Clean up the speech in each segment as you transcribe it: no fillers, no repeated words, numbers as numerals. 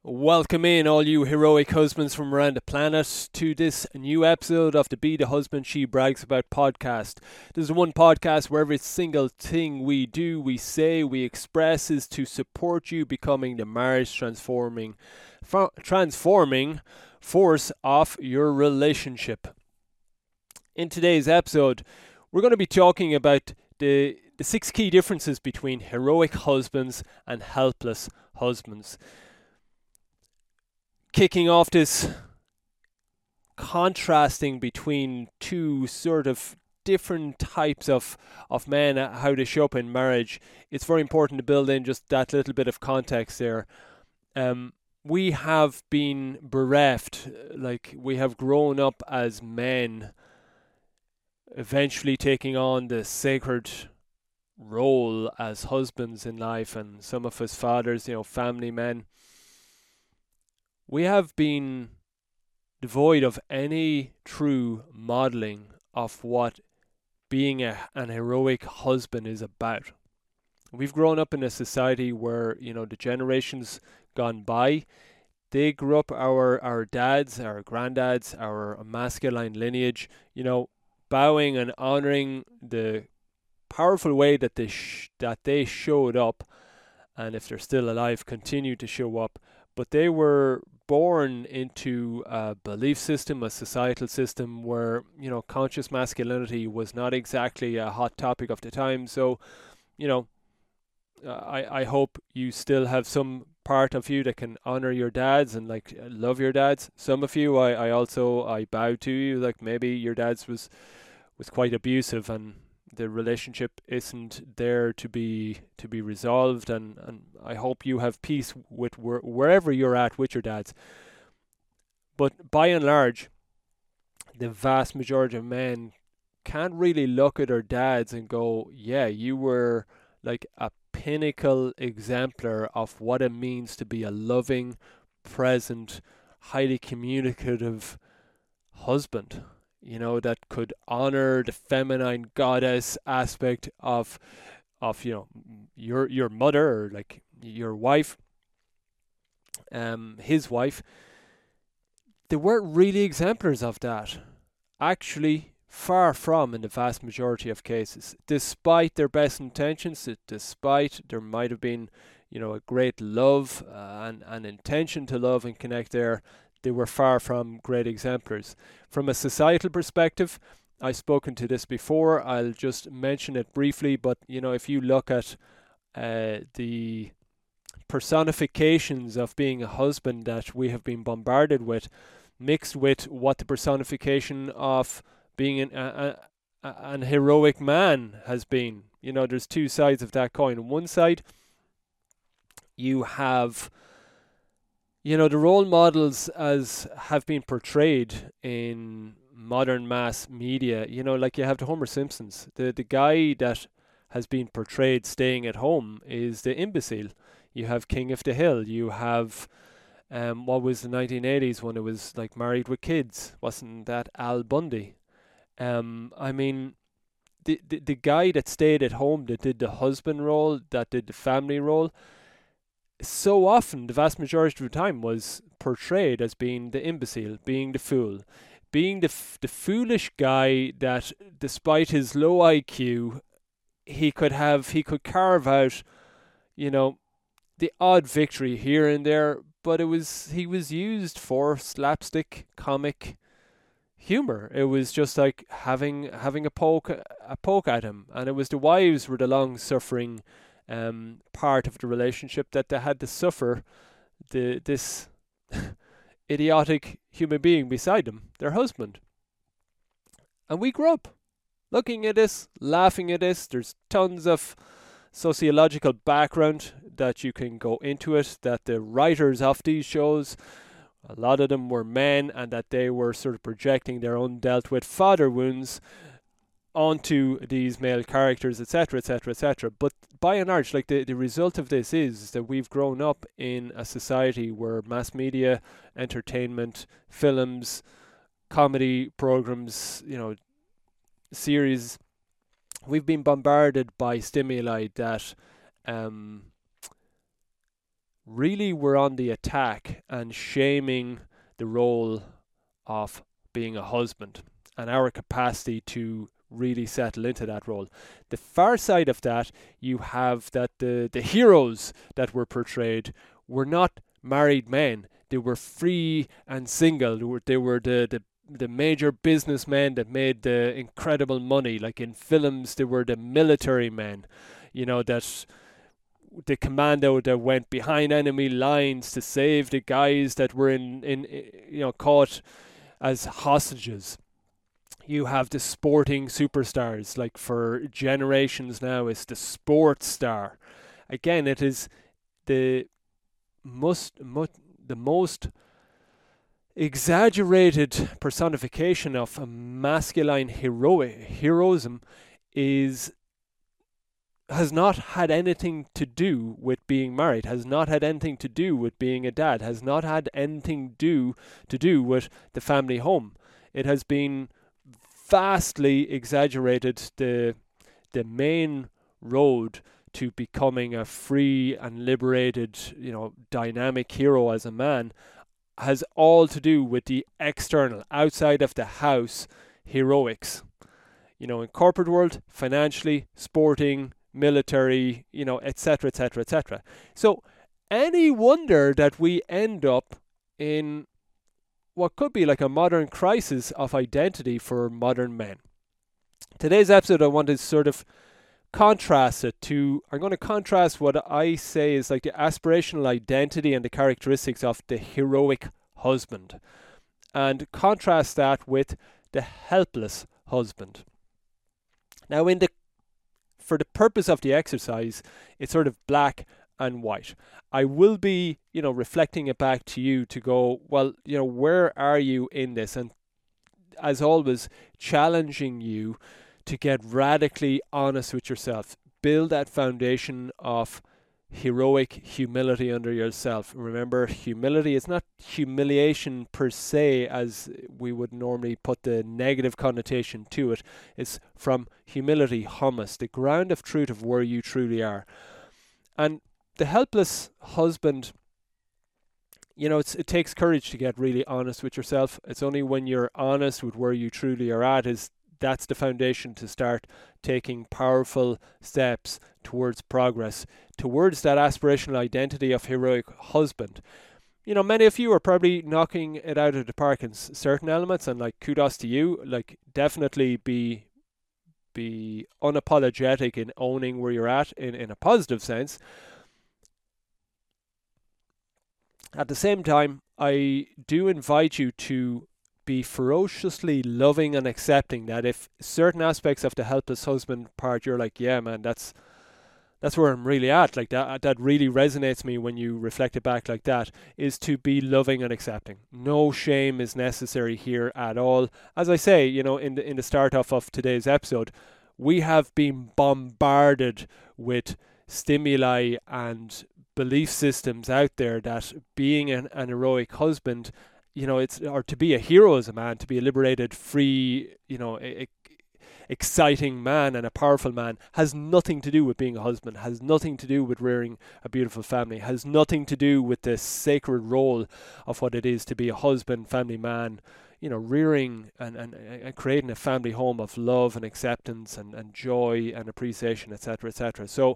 Welcome in, all you heroic husbands from around the planet, to this new episode of the Be the Husband She Brags About podcast. This is one podcast where every single thing we do, we say, we express is to support you becoming the marriage transforming force of your relationship. In today's episode, we're going to be talking about the 6 key differences between heroic husbands and helpless husbands. Kicking off this contrasting between two sort of different types of men, how they show up in marriage, it's very important to build in just that little bit of context there. We have been bereft, like we have grown up as men, eventually taking on the sacred role as husbands in life, and some of us fathers, family men. We have been devoid of any true modeling of what being an heroic husband is about. We've grown up in a society where, the generations gone by, they grew up, our dads, our granddads, our masculine lineage, bowing and honoring the powerful way that they showed up, and if they're still alive, continue to show up. But they were born into a belief system, a societal system where, conscious masculinity was not exactly a hot topic of the time. So, I hope you still have some part of you that can honor your dads and love your dads. Some of you, I bow to you, like maybe your dad's was quite abusive and the relationship isn't there to be resolved, and I hope you have peace with wherever you're at with your dads. But by and large, the vast majority of men can't really look at their dads and go, yeah, you were like a pinnacle exemplar of what it means to be a loving, present, highly communicative husband, that could honor the feminine goddess aspect of your mother, or like your wife, his wife. They weren't really exemplars of that. Actually, far from, in the vast majority of cases. Despite their best intentions, despite there might have been, a great love and an intention to love and connect there, they were far from great exemplars. From a societal perspective, I've spoken to this before, I'll just mention it briefly, but if you look at the personifications of being a husband that we have been bombarded with, mixed with what the personification of being an heroic man has been. There's two sides of that coin. On one side, you have the role models as have been portrayed in modern mass media. Like you have the Homer Simpsons. The guy that has been portrayed staying at home is the imbecile. You have King of the Hill. You have what was the 1980s when it was like Married with Kids? Wasn't that Al Bundy? I mean, the guy that stayed at home, that did the husband role, that did the family role, so often, the vast majority of the time, was portrayed as being the imbecile, being the fool, being the foolish guy that, despite his low IQ, he could carve out, the odd victory here and there, but he was used for slapstick comic humor. It was just like having a poke at him, and it was the wives were the long suffering part of the relationship, that they had to suffer this idiotic human being beside them, their husband. And we grew up looking at this, laughing at this. There's tons of sociological background that you can go into it, that the writers of these shows, a lot of them were men, and that they were sort of projecting their undealt with father wounds onto these male characters, etc., etc., etc. But by and large, like the result of this is that we've grown up in a society where mass media, entertainment, films, comedy programs, series, we've been bombarded by stimuli that really were on the attack and shaming the role of being a husband and our capacity to really settle into that role. The far side of that, you have that the heroes that were portrayed were not married men. They were free and single. They were the major businessmen that made the incredible money. Like in films, they were the military men, that the commando that went behind enemy lines to save the guys that were in caught as hostages. You have the sporting superstars, like for generations now, it's the sports star. Again, it is the the most exaggerated personification of a masculine heroism has not had anything to do with being married, has not had anything to do with being a dad, has not had anything to do with the family home. It has been vastly exaggerated. The main road to becoming a free and liberated, dynamic hero as a man has all to do with the external, outside of the house heroics. In corporate world, financially, sporting, military, etc., etc., etc. So any wonder that we end up in what could be like a modern crisis of identity for modern men. Today's episode, I want to sort of contrast it to, I'm going to contrast what I say is like the aspirational identity and the characteristics of the heroic husband, and contrast that with the helpless husband. Now, for the purpose of the exercise, it's sort of black and white. I will be, reflecting it back to you to go, well, where are you in this? And as always, challenging you to get radically honest with yourself. Build that foundation of heroic humility under yourself. Remember, humility is not humiliation per se, as we would normally put the negative connotation to it. It's from humility, humus, the ground of truth of where you truly are. And the helpless husband, it takes courage to get really honest with yourself. It's only when you're honest with where you truly are at that's the foundation to start taking powerful steps towards progress, towards that aspirational identity of heroic husband. Many of you are probably knocking it out of the park in certain elements, and like kudos to you. Like definitely be unapologetic in owning where you're at in a positive sense. At the same time, I do invite you to be ferociously loving and accepting that if certain aspects of the helpless husband part, you're like, yeah, man, that's where I'm really at. Like that really resonates me when you reflect it back like that, is to be loving and accepting. No shame is necessary here at all. As I say, in the start off of today's episode, we have been bombarded with stimuli and belief systems out there that being an heroic husband, or to be a hero as a man, to be a liberated, free, exciting man and a powerful man, has nothing to do with being a husband, has nothing to do with rearing a beautiful family, has nothing to do with the sacred role of what it is to be a husband, family man, rearing and creating a family home of love and acceptance and joy and appreciation, etc., etc. So,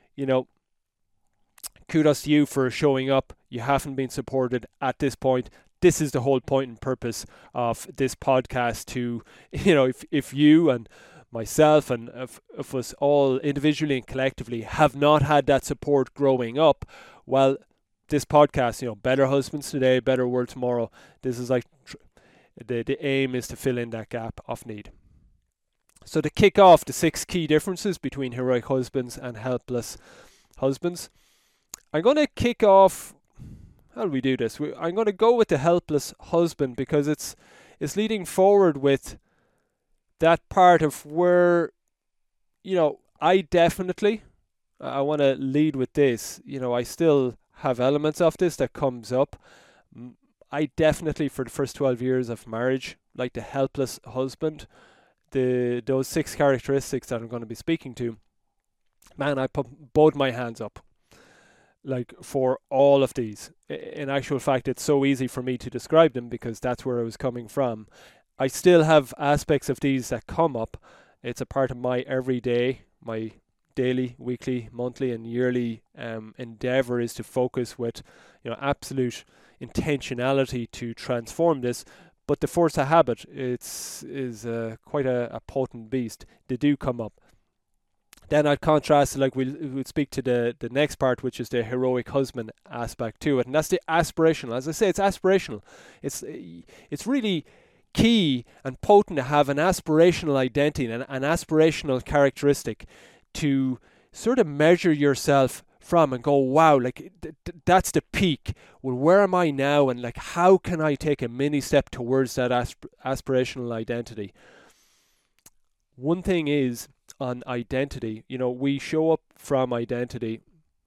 kudos to you for showing up. You haven't been supported at this point. This is the whole point and purpose of this podcast to, if you and myself and if us all individually and collectively have not had that support growing up, well, this podcast, Better Husbands Today, Better World Tomorrow, this is like the aim is to fill in that gap of need. So to kick off the 6 key differences between heroic husbands and helpless husbands, I'm going to kick off. How do we do this? I'm going to go with the helpless husband because it's leading forward with that part of where, I want to lead with this. I still have elements of this that comes up. I definitely, for the first 12 years of marriage, like the helpless husband, those 6 characteristics that I'm going to be speaking to, man, I put both my hands up. like for all of these. In actual fact, it's so easy for me to describe them because that's where I was coming from. I still have aspects of these that come up. It's a part of my everyday, my daily, weekly, monthly, and yearly endeavor is to focus with, absolute intentionality to transform this. But the force of habit, is quite a potent beast. They do come up. Then I'd contrast, like we'll speak to the next part, which is the heroic husband aspect to it, and that's the aspirational. As I say, it's aspirational. It's really key and potent to have an aspirational identity and an aspirational characteristic to sort of measure yourself from and go, wow, like that's the peak. Well, where am I now, and like how can I take a mini step towards that aspirational identity? One thing is on identity, we show up from identity.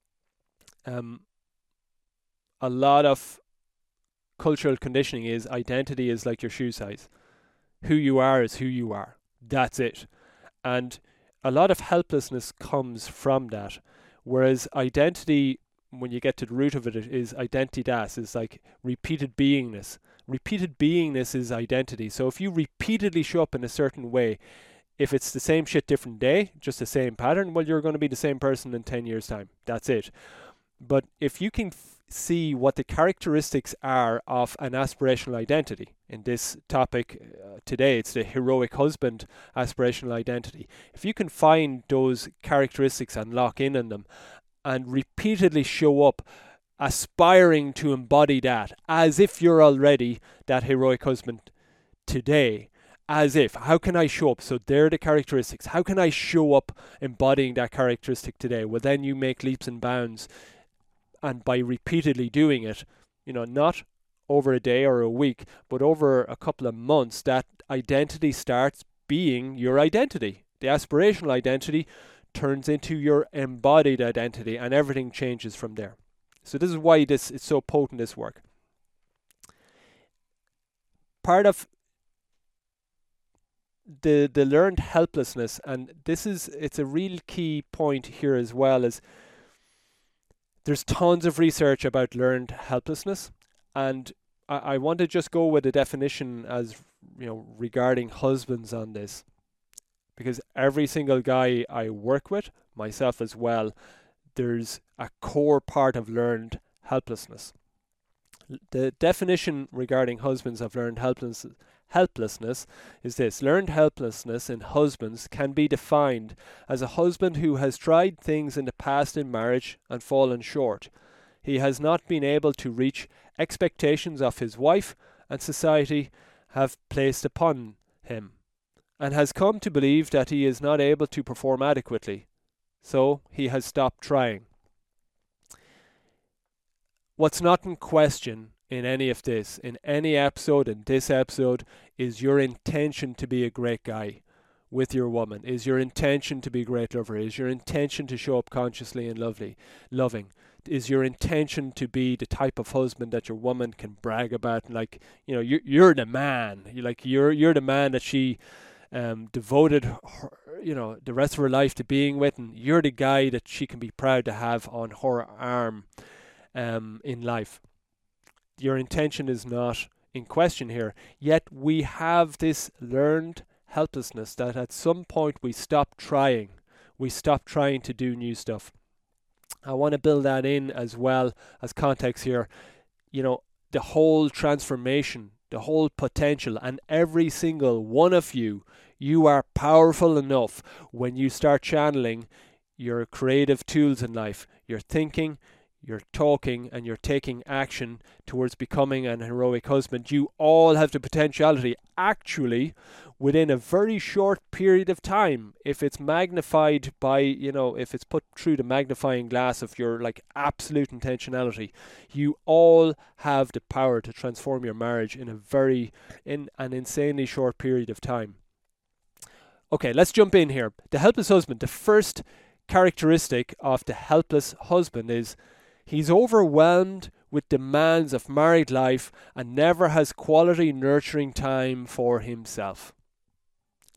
A lot of cultural conditioning is identity is like your shoe size. Who you are is who you are. That's it. And a lot of helplessness comes from that. Whereas identity, when you get to the root of it, is identitas, is like repeated beingness. Repeated beingness is identity. So if you repeatedly show up in a certain way, if it's the same shit, different day, just the same pattern, well, you're going to be the same person in 10 years' time. That's it. But if you can see what the characteristics are of an aspirational identity, in this topic today, it's the heroic husband aspirational identity. If you can find those characteristics and lock in on them and repeatedly show up aspiring to embody that as if you're already that heroic husband today, as if, how can I show up? So they're the characteristics. How can I show up embodying that characteristic today? Well, then you make leaps and bounds. And by repeatedly doing it, not over a day or a week, but over a couple of months, that identity starts being your identity. The aspirational identity turns into your embodied identity, and everything changes from there. So this is why it's so potent, this work. Part of the learned helplessness, and it's a real key point here as well, is there's tons of research about learned helplessness, and I want to just go with a definition as regarding husbands on this, because every single guy I work with, myself as well, there's a core part of learned helplessness. The definition regarding husbands of learned helplessness is this: learned helplessness in husbands can be defined as a husband who has tried things in the past in marriage and fallen short. He has not been able to reach expectations of his wife and society have placed upon him, and has come to believe that he is not able to perform adequately, so he has stopped trying. What's not in question in any of this, in any episode, in this episode, is your intention to be a great guy with your woman, is your intention to be a great lover, is your intention to show up consciously and loving, is your intention to be the type of husband that your woman can brag about, and like, you're the man, you're the man that she devoted her, the rest of her life to being with, and you're the guy that she can be proud to have on her arm in life. Your intention is not in question here, yet we have this learned helplessness that at some point we stop trying to do new stuff. I want to build that in as well as context here. The whole transformation, the whole potential, and every single one of you are powerful enough when you start channeling your creative tools in life, your thinking, you're talking, and you're taking action towards becoming an heroic husband. You all have the potentiality, actually, within a very short period of time, if it's magnified by, if it's put through the magnifying glass of your absolute intentionality, you all have the power to transform your marriage in an insanely short period of time. Okay, let's jump in here. The helpless husband, the first characteristic of the helpless husband is he's overwhelmed with demands of married life and never has quality nurturing time for himself.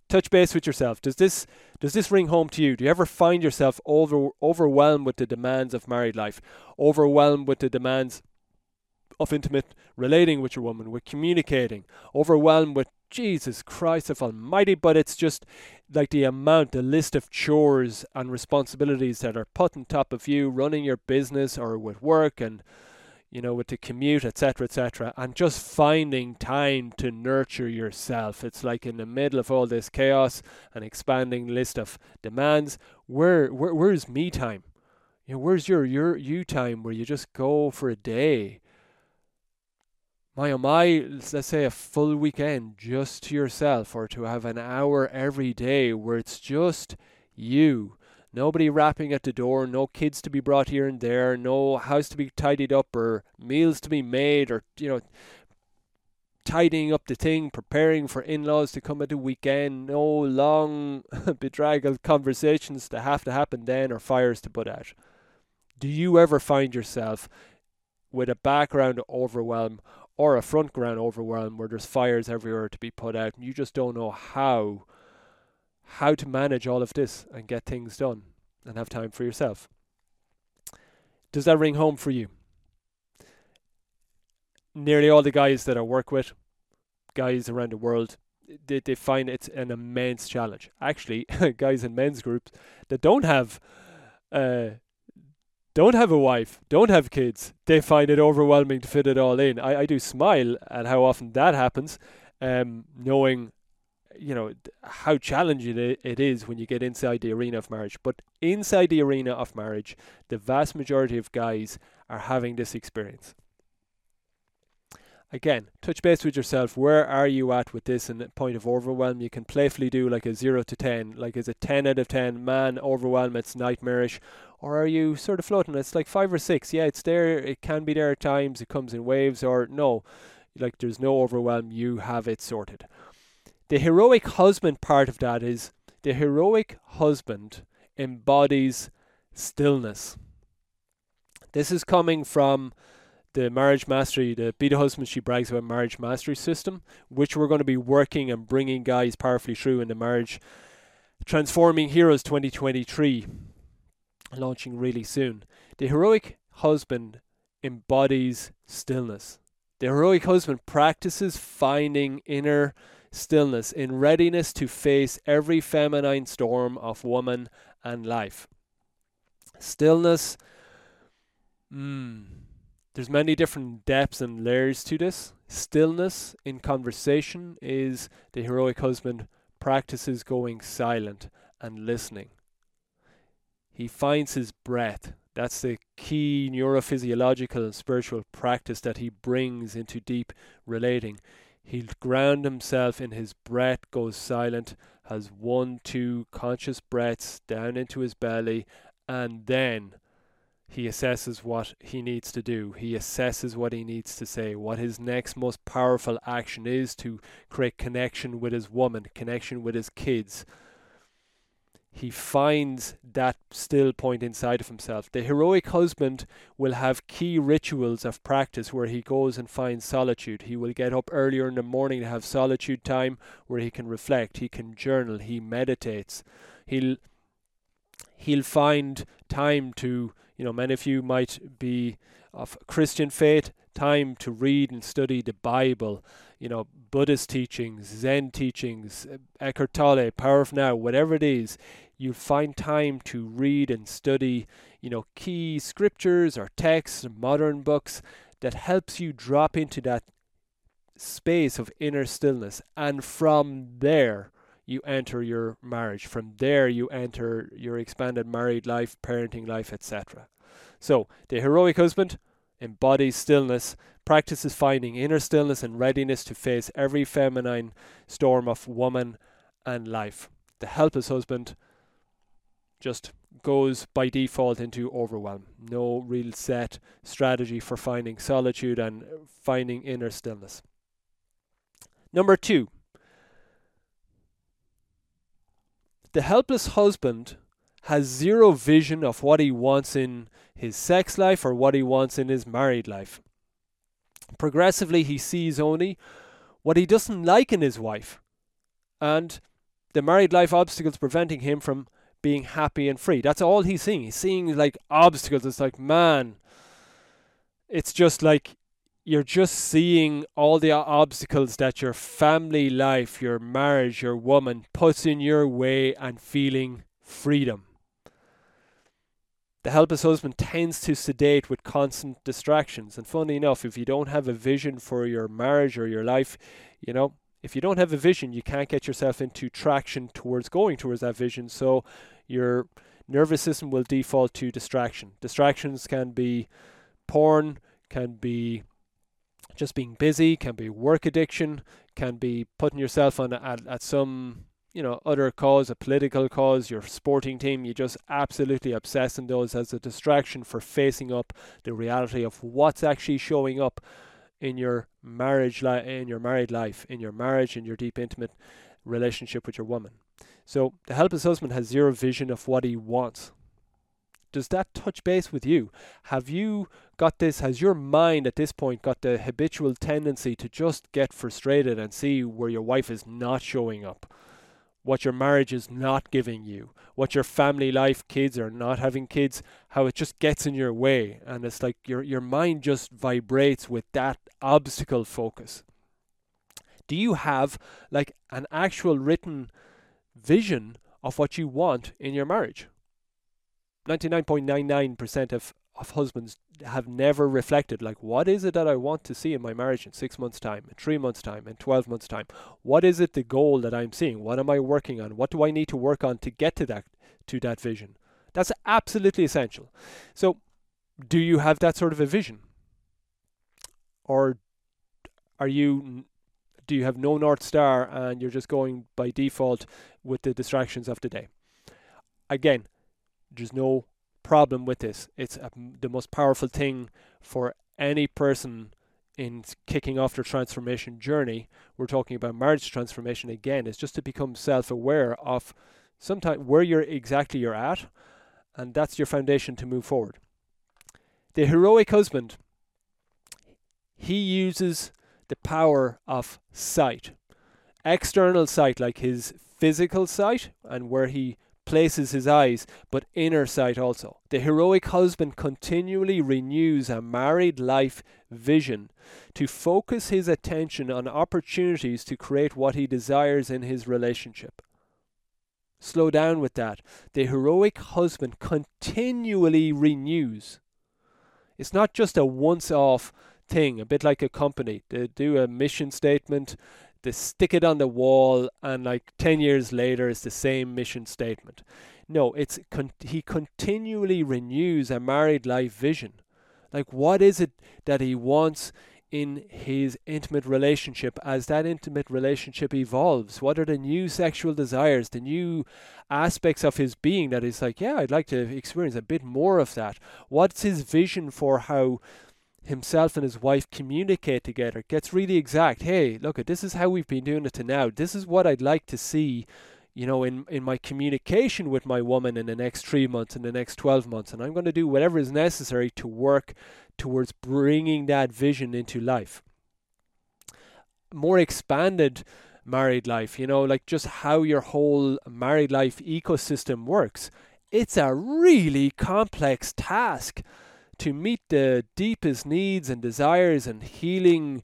touch base with yourself. Does this ring home to you? Do you ever find yourself overwhelmed with the demands of married life, overwhelmed with the demands of intimate relating with your woman, with communicating, overwhelmed with Jesus Christ of Almighty? But it's just like the list of chores and responsibilities that are put on top of you, running your business or with work and with the commute, etc., and just finding time to nurture yourself. It's like in the middle of all this chaos and expanding list of demands, where's me time? Where's your you time where you just go for a day? Let's say a full weekend just to yourself, or to have an hour every day where it's just you. Nobody rapping at the door, no kids to be brought here and there, no house to be tidied up or meals to be made, or, tidying up the thing, preparing for in-laws to come at the weekend, no long bedraggled conversations that have to happen then, or fires to put out. Do you ever find yourself with a background overwhelm or a front ground overwhelm where there's fires everywhere to be put out and you just don't know how to manage all of this and get things done and have time for yourself? Does that ring home for you? Nearly all the guys that I work with, guys around the world, they find it's an immense challenge. Actually, guys in men's groups that don't have a wife, don't have kids, they find it overwhelming to fit it all in. I do smile at how often that happens, knowing how challenging it is when you get inside the arena of marriage. But inside the arena of marriage, the vast majority of guys are having this experience. Again, touch base with yourself. Where are you at with this in the point of overwhelm? You can playfully do like a 0 to 10. Like, is it 10 out of 10? Man, overwhelm, it's nightmarish. Or are you sort of floating? It's like 5 or 6. Yeah, it's there. It can be there at times. It comes in waves. Or no, like there's no overwhelm. You have it sorted. The heroic husband part of that is the heroic husband embodies stillness. This is coming from the marriage mastery, the Be the Husband She Brags About marriage mastery system, which we're going to be working and bringing guys powerfully through in the Marriage Transforming Heroes 2023, launching really soon. The heroic husband embodies stillness. The heroic husband practices finding inner stillness in readiness to face every feminine storm of woman and life. Stillness, there's many different depths and layers to this. Stillness in conversation is the heroic husband practices going silent and listening. He finds his breath. That's the key neurophysiological and spiritual practice that he brings into deep relating. He'll ground himself in his breath, goes silent, has 1-2 conscious breaths down into his belly, and then he assesses what he needs to do. He assesses what he needs to say, what his next most powerful action is to create connection with his woman, connection with his kids. He finds that still point inside of himself. The heroic husband will have key rituals of practice where he goes and finds solitude. He will get up earlier in the morning to have solitude time where he can reflect, he can journal, he meditates. He'll find time to, many of you might be of Christian faith, time to read and study the Bible, Buddhist teachings, Zen teachings, Eckhart Tolle, Power of Now, whatever it is. You'll find time to read and study, key scriptures or texts, modern books that helps you drop into that space of inner stillness. And from there, you enter your marriage. From there, you enter your expanded married life, parenting life, etc. So, the heroic husband embodies stillness, practices finding inner stillness and readiness to face every feminine storm of woman and life. The helpless husband just goes by default into overwhelm. No real set strategy for finding solitude and finding inner stillness. Number 2. The helpless husband has zero vision of what he wants in his sex life or what he wants in his married life. Progressively, he sees only what he doesn't like in his wife. And the married life obstacles preventing him from being happy and free. That's all he's seeing. He's seeing like obstacles. It's like, man, it's just like you're just seeing all the obstacles that your family life, your marriage, your woman puts in your way and feeling freedom. The helpless husband tends to sedate with constant distractions. And funnily enough, if you don't have a vision for your marriage or your life, if you don't have a vision, you can't get yourself into traction towards going towards that vision. So your nervous system will default to distraction. Distractions can be porn, can be just being busy, can be work addiction, can be putting yourself on at some other cause, a political cause, your sporting team. You just absolutely obsess on those as a distraction for facing up the reality of what's actually showing up in your marriage, in your married life, in your marriage, in your deep intimate relationship with your woman. So the helpless husband has zero vision of what he wants. Does that touch base with you? Have you got this? Has your mind at this point got the habitual tendency to just get frustrated and see where your wife is not showing up, what your marriage is not giving you, what your family life, kids or not having kids, how it just gets in your way, and it's like your mind just vibrates with that obstacle focus? Do you have like an actual written vision of what you want in your marriage? 99.99% of husbands have never reflected, like, what is it that I want to see in my marriage in 6 months' time, in 3 months' time, in 12 months' time? What is it, the goal that I'm seeing? What am I working on? What do I need to work on to get to that vision? That's absolutely essential. So, do you have that sort of a vision? Or do you have no North Star and you're just going by default with the distractions of the day? Again, there's no problem with this. It's the most powerful thing for any person in kicking off their transformation journey. We're talking about marriage transformation again. It's just to become self-aware of sometimes where you're at, and that's your foundation to move forward. The heroic husband, he uses the power of sight. External sight, like his physical sight and where he places his eyes, but inner sight also. The heroic husband continually renews a married life vision to focus his attention on opportunities to create what he desires in his relationship. Slow down with that. The heroic husband continually renews. It's not just a once-off thing, a bit like a company. They do a mission statement, they stick it on the wall, and like 10 years later it's the same mission statement. No, he continually renews a married life vision. Like, what is it that he wants in his intimate relationship as that intimate relationship evolves? What are the new sexual desires, the new aspects of his being that is like, yeah, I'd like to experience a bit more of that? What's his vision for how himself and his wife communicate together? Gets really exact. Hey, look, this is how we've been doing it to now. This is what I'd like to see, in my communication with my woman in the next 3 months, in the next 12 months. And I'm going to do whatever is necessary to work towards bringing that vision into life. More expanded married life, like just how your whole married life ecosystem works. It's a really complex task to meet the deepest needs and desires and healing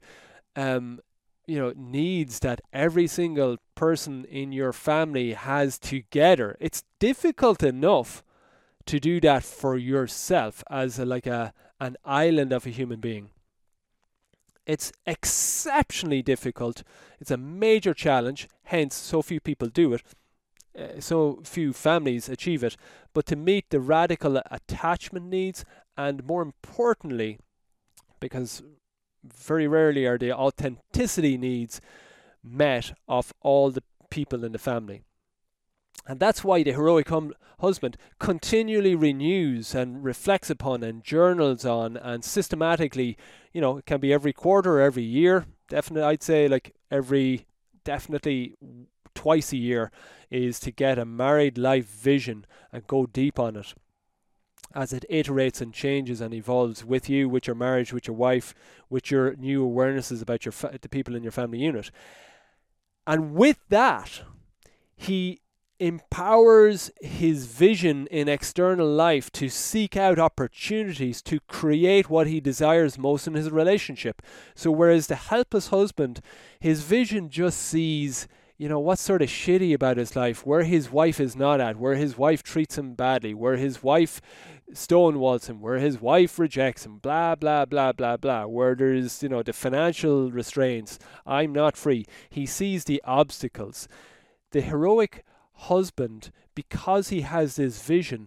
needs that every single person in your family has together. It's difficult enough to do that for yourself as an island of a human being. It's exceptionally difficult. It's a major challenge, hence so few people do it. So few families achieve it. But to meet the radical attachment needs, and more importantly, because very rarely are the authenticity needs met of all the people in the family. And that's why the heroic husband continually renews and reflects upon and journals on and systematically, it can be every quarter or every year. Definitely, I'd say definitely twice a year is to get a married life vision and go deep on it as it iterates and changes and evolves with you, with your marriage, with your wife, with your new awarenesses about the people in your family unit. And with that, He empowers his vision in external life to seek out opportunities to create what he desires most in his relationship. So whereas the helpless husband, his vision just sees, what's sort of shitty about his life, where his wife is not at, where his wife treats him badly, where his wife stonewalls him, where his wife rejects him, blah, blah, blah, blah, blah, where there's, the financial restraints, I'm not free. He sees the obstacles. The heroic husband, because he has this vision,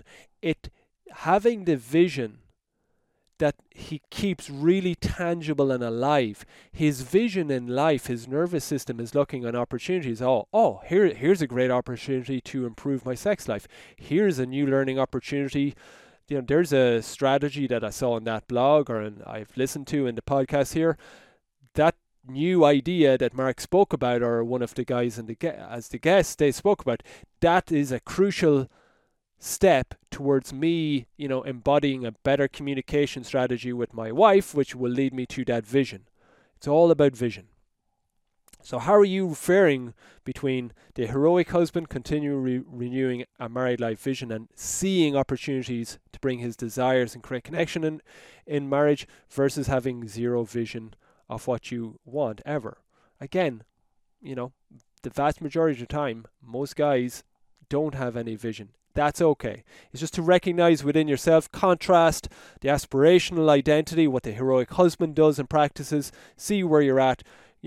having the vision that he keeps really tangible and alive. His vision in life, his nervous system is looking on opportunities. Here's a great opportunity to improve my sex life. Here's a new learning opportunity. There's a strategy that I saw in that blog or I've listened to in the podcast here. That new idea that Mark spoke about, or one of the guys as the guest they spoke about, that is a crucial step towards me, embodying a better communication strategy with my wife, which will lead me to that vision. It's all about vision. So how are you faring between the heroic husband continuing renewing a married life vision and seeing opportunities to bring his desires and create connection in marriage, versus having zero vision of what you want ever? Again, the vast majority of the time, most guys don't have any vision. That's okay. It's just to recognize within yourself, contrast the aspirational identity, what the heroic husband does and practices, see where you're at,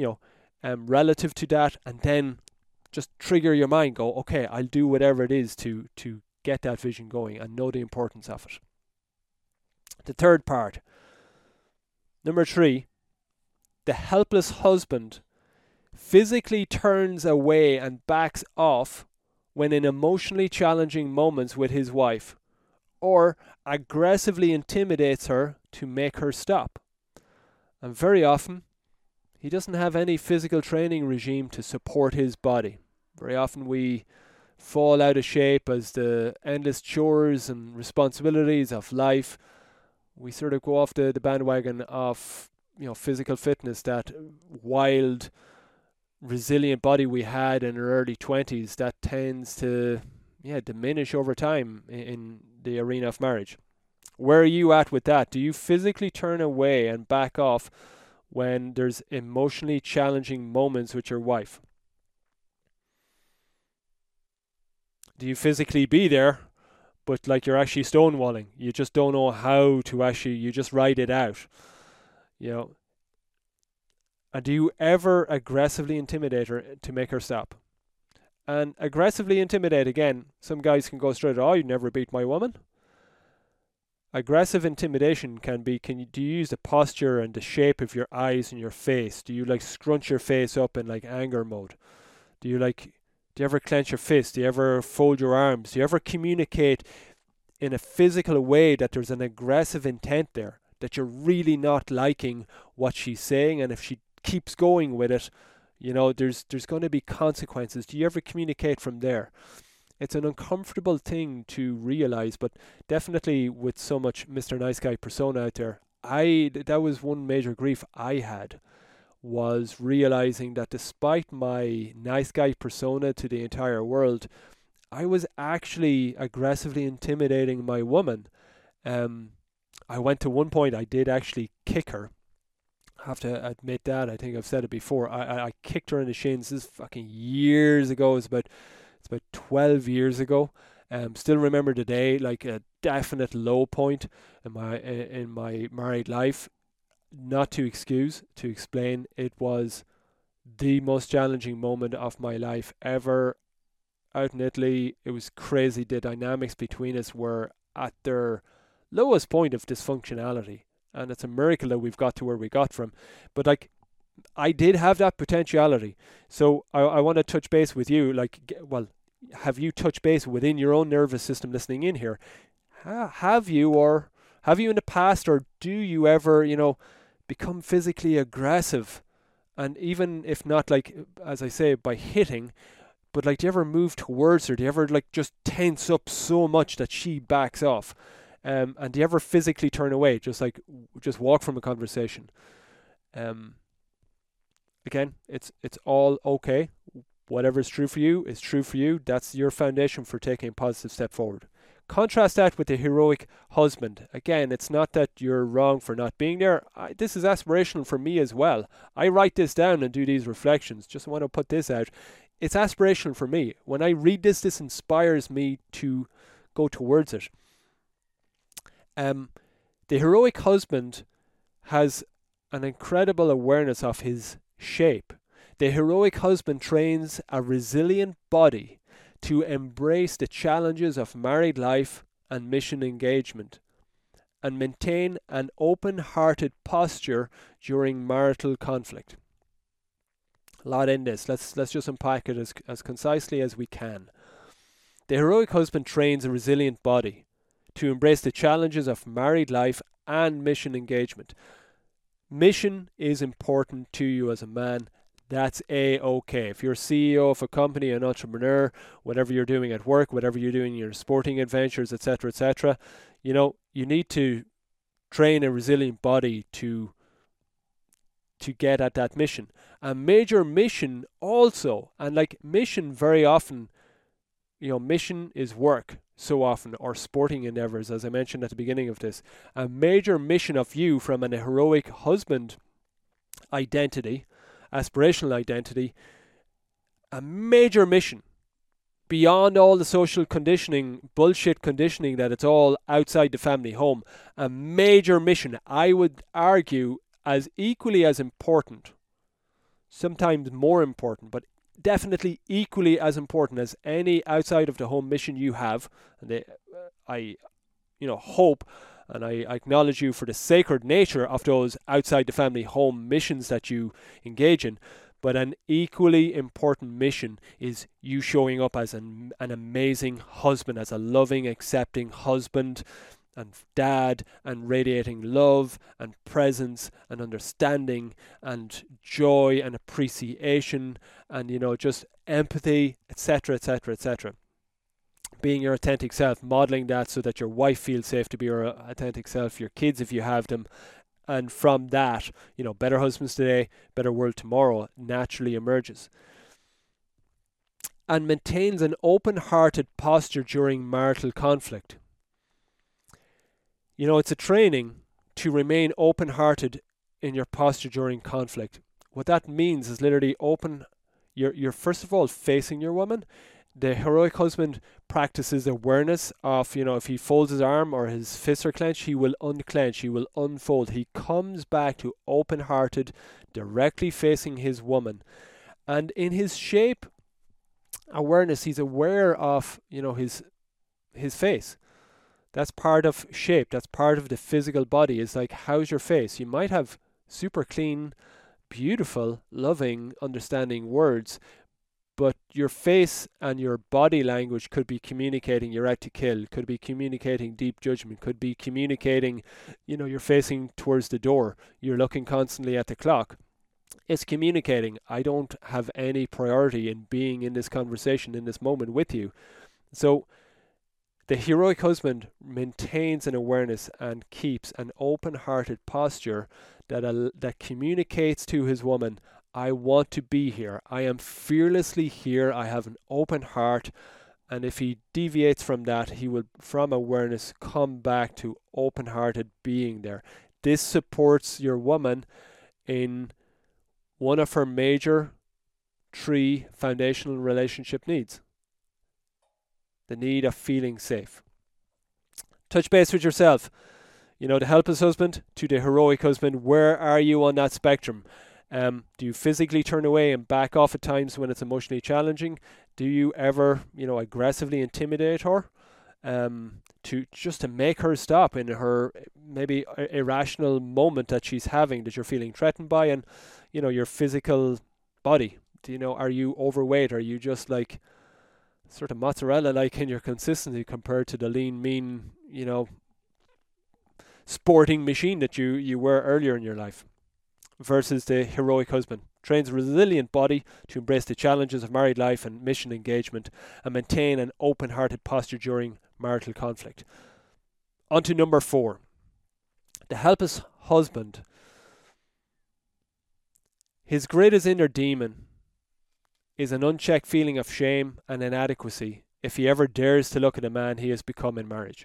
relative to that, and then just trigger your mind, go, okay, I'll do whatever it is to get that vision going and know the importance of it. The third part, number 3, the helpless husband physically turns away and backs off when in emotionally challenging moments with his wife, or aggressively intimidates her to make her stop. And very often, he doesn't have any physical training regime to support his body. Very often we fall out of shape as the endless chores and responsibilities of life, we sort of go off the bandwagon of physical fitness, that wild, resilient body we had in our early 20s, that tends to diminish over time in the arena of marriage. Where are you at with that? Do you physically turn away and back off when there's emotionally challenging moments with your wife? Do you physically be there, but like you're actually stonewalling? You just don't know how to you just ride it out. And do you ever aggressively intimidate her to make her stop? And aggressively intimidate, again, some guys can go straight, you never beat my woman. Aggressive intimidation do you use the posture and the shape of your eyes and your face? Do you scrunch your face up in anger mode? Do you ever clench your fist? Do you ever fold your arms? Do you ever communicate in a physical way that there's an aggressive intent there, that you're really not liking what she's saying, and if she keeps going with it, there's going to be consequences? Do you ever communicate from there? It's an uncomfortable thing to realize, but definitely with so much Mr. Nice Guy persona out there, that was one major grief I had, was realizing that despite my nice guy persona to the entire world, I was actually aggressively intimidating my woman. I went to one point, I did actually kick her. I have to admit that. I think I've said it before. I kicked her in the shins. This is fucking years ago. It's about 12 years ago. Still remember the day, a definite low point in my married life. Not to excuse, to explain, it was the most challenging moment of my life ever. Out in Italy, it was crazy. The dynamics between us were at their lowest point of dysfunctionality, and it's a miracle that we've got to where we got from. But I did have that potentiality. So I want to touch base with you. Have you touched base within your own nervous system listening in here? Have you in the past, or do you ever, become physically aggressive? And even if not, as I say, by hitting, but do you ever move towards her? Do you ever just tense up so much that she backs off? And do you ever physically turn away, just walk from a conversation? Again, it's all okay. Whatever is true for you is true for you. That's your foundation for taking a positive step forward. Contrast that with the heroic husband. Again, it's not that you're wrong for not being there. This is aspirational for me as well. I write this down and do these reflections. Just want to put this out. It's aspirational for me. When I read this, this inspires me to go towards it. The heroic husband has an incredible awareness of his shape. The heroic husband trains a resilient body to embrace the challenges of married life and mission engagement, and maintain an open-hearted posture during marital conflict. A lot in this. Let's just unpack it as concisely as we can. The heroic husband trains a resilient body to embrace the challenges of married life and mission engagement. Mission is important to you as a man. That's A-okay. If you're CEO of a company, an entrepreneur, whatever you're doing at work, whatever you're doing in your sporting adventures, etc., you need to train a resilient body to get at that mission. A major mission also, and like mission very often, mission is work so often, or sporting endeavors, as I mentioned at the beginning of this. A major mission of you from an heroic husband identity, aspirational identity, a major mission beyond all the social conditioning, bullshit conditioning that it's all outside the family home. A major mission, I would argue, as equally as important, sometimes more important, but definitely equally as important as any outside of the home mission you have. And I hope and I acknowledge you for the sacred nature of those outside the family home missions that you engage in. But an equally important mission is you showing up as an amazing husband, as a loving, accepting husband and dad, and radiating love and presence and understanding and joy and appreciation and, just empathy, etc., etc., etc. Being your authentic self, modeling that so that your wife feels safe to be your authentic self, your kids if you have them, and from that, better husbands today, better world tomorrow naturally emerges. And maintains an open-hearted posture during marital conflict. It's a training to remain open-hearted in your posture during conflict. What that means is literally open. You're first of all facing your woman. The heroic husband practices awareness of, if he folds his arm or his fists are clenched, he will unclench, he will unfold. He comes back to open-hearted, directly facing his woman. And in his shape awareness, he's aware of, his face. That's part of shape. That's part of the physical body. It's like, how's your face? You might have super clean, beautiful, loving, understanding words, but your face and your body language could be communicating you're out to kill, could be communicating deep judgment, could be communicating, you're facing towards the door, you're looking constantly at the clock. It's communicating, I don't have any priority in being in this conversation in this moment with you. So the heroic husband maintains an awareness and keeps an open-hearted posture that communicates to his woman, I want to be here. I am fearlessly here. I have an open heart. And if he deviates from that, he will, from awareness, come back to open-hearted being there. This supports your woman in one of her major 3 foundational relationship needs. The need of feeling safe. Touch base with yourself. The helpless husband to the heroic husband. Where are you on that spectrum? Do you physically turn away and back off at times when it's emotionally challenging? Do you ever, aggressively intimidate her to make her stop in her maybe irrational moment that she's having, that you're feeling threatened by, and your physical body? Are you overweight? Are you just like sort of mozzarella like in your consistency compared to the lean, mean, sporting machine that you were earlier in your life? Versus the heroic husband. Trains a resilient body to embrace the challenges of married life and mission engagement and maintain an open-hearted posture during marital conflict. On to number 4. The helpless husband. His greatest inner demon is an unchecked feeling of shame and inadequacy if he ever dares to look at a man he has become in marriage.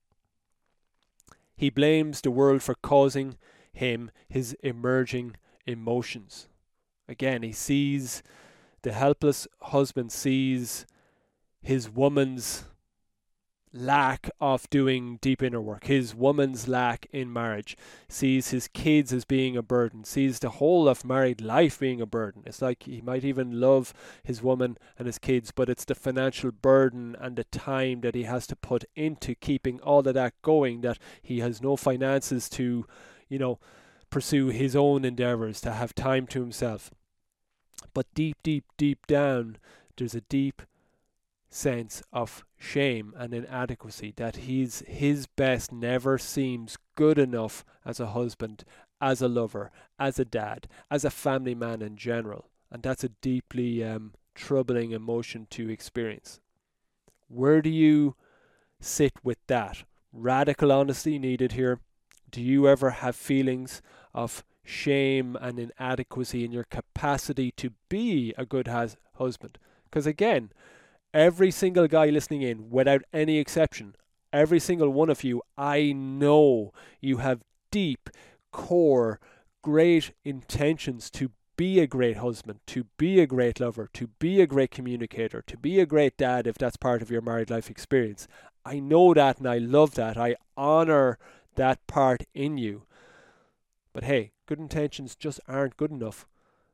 He blames the world for causing him his emerging emotions. Again, he sees, the helpless husband sees his woman's lack of doing deep inner work, his woman's lack in marriage, sees his kids as being a burden, sees the whole of married life being a burden. It's like he might even love his woman and his kids, but it's the financial burden and the time that he has to put into keeping all of that going, that he has no finances to, pursue his own endeavors, to have time to himself. But deep, deep, deep down, there's a deep sense of shame and inadequacy, that his best never seems good enough as a husband, as a lover, as a dad, as a family man in general. And that's a deeply troubling emotion to experience. Where do you sit with that? Radical honesty needed here. Do you ever have feelings of shame and inadequacy in your capacity to be a good husband? Because again, every single guy listening in, without any exception, every single one of you, I know you have deep, core, great intentions to be a great husband, to be a great lover, to be a great communicator, to be a great dad if that's part of your married life experience. I know that and I love that. I honor that part in you. But hey, good intentions just aren't good enough.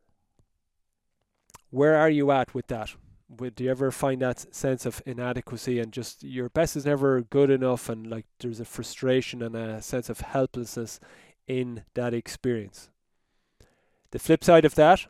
Where are you at with that? Do you ever find that sense of inadequacy and just your best is never good enough, and like there's a frustration and a sense of helplessness in that experience? The flip side of that,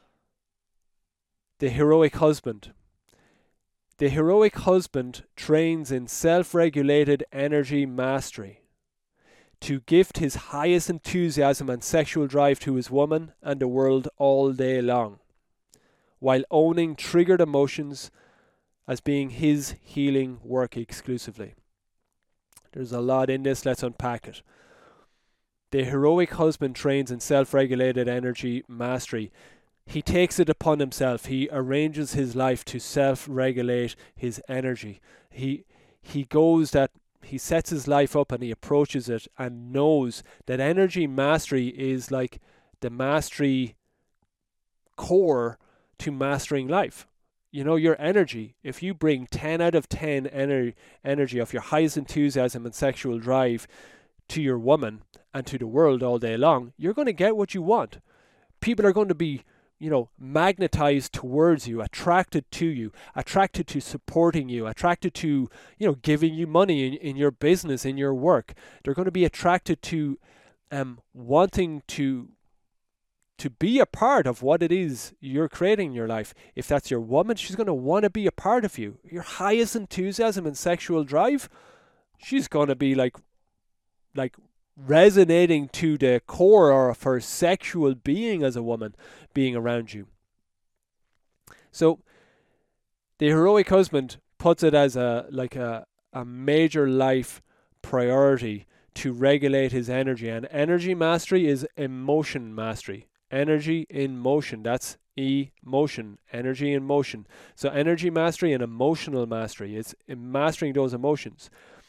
the heroic husband. The heroic husband trains in self-regulated energy mastery to gift his highest enthusiasm and sexual drive to his woman and the world all day long, while owning triggered emotions as being his healing work exclusively. There's a lot in this, let's unpack it. The heroic husband trains in self-regulated energy mastery. He takes it upon himself. He arranges his life to self-regulate his energy. He sets his life up and he approaches it and knows that energy mastery is like the mastery core to mastering life. Your energy, if you bring 10 out of 10 energy of your highest enthusiasm and sexual drive to your woman and to the world all day long, you're going to get what you want. People are going to be, magnetized towards you, attracted to you, attracted to supporting you, attracted to, giving you money in your business, in your work. They're going to be attracted to wanting to be a part of what it is you're creating in your life. If that's your woman, she's going to want to be a part of you. Your highest enthusiasm and sexual drive, she's going to be like resonating to the core of her sexual being as a woman being around you. So the heroic husband puts it as a major life priority to regulate his energy, and energy mastery is emotion mastery. Energy in motion, that's emotion, energy in motion. So energy mastery and emotional mastery, it's mastering those emotions.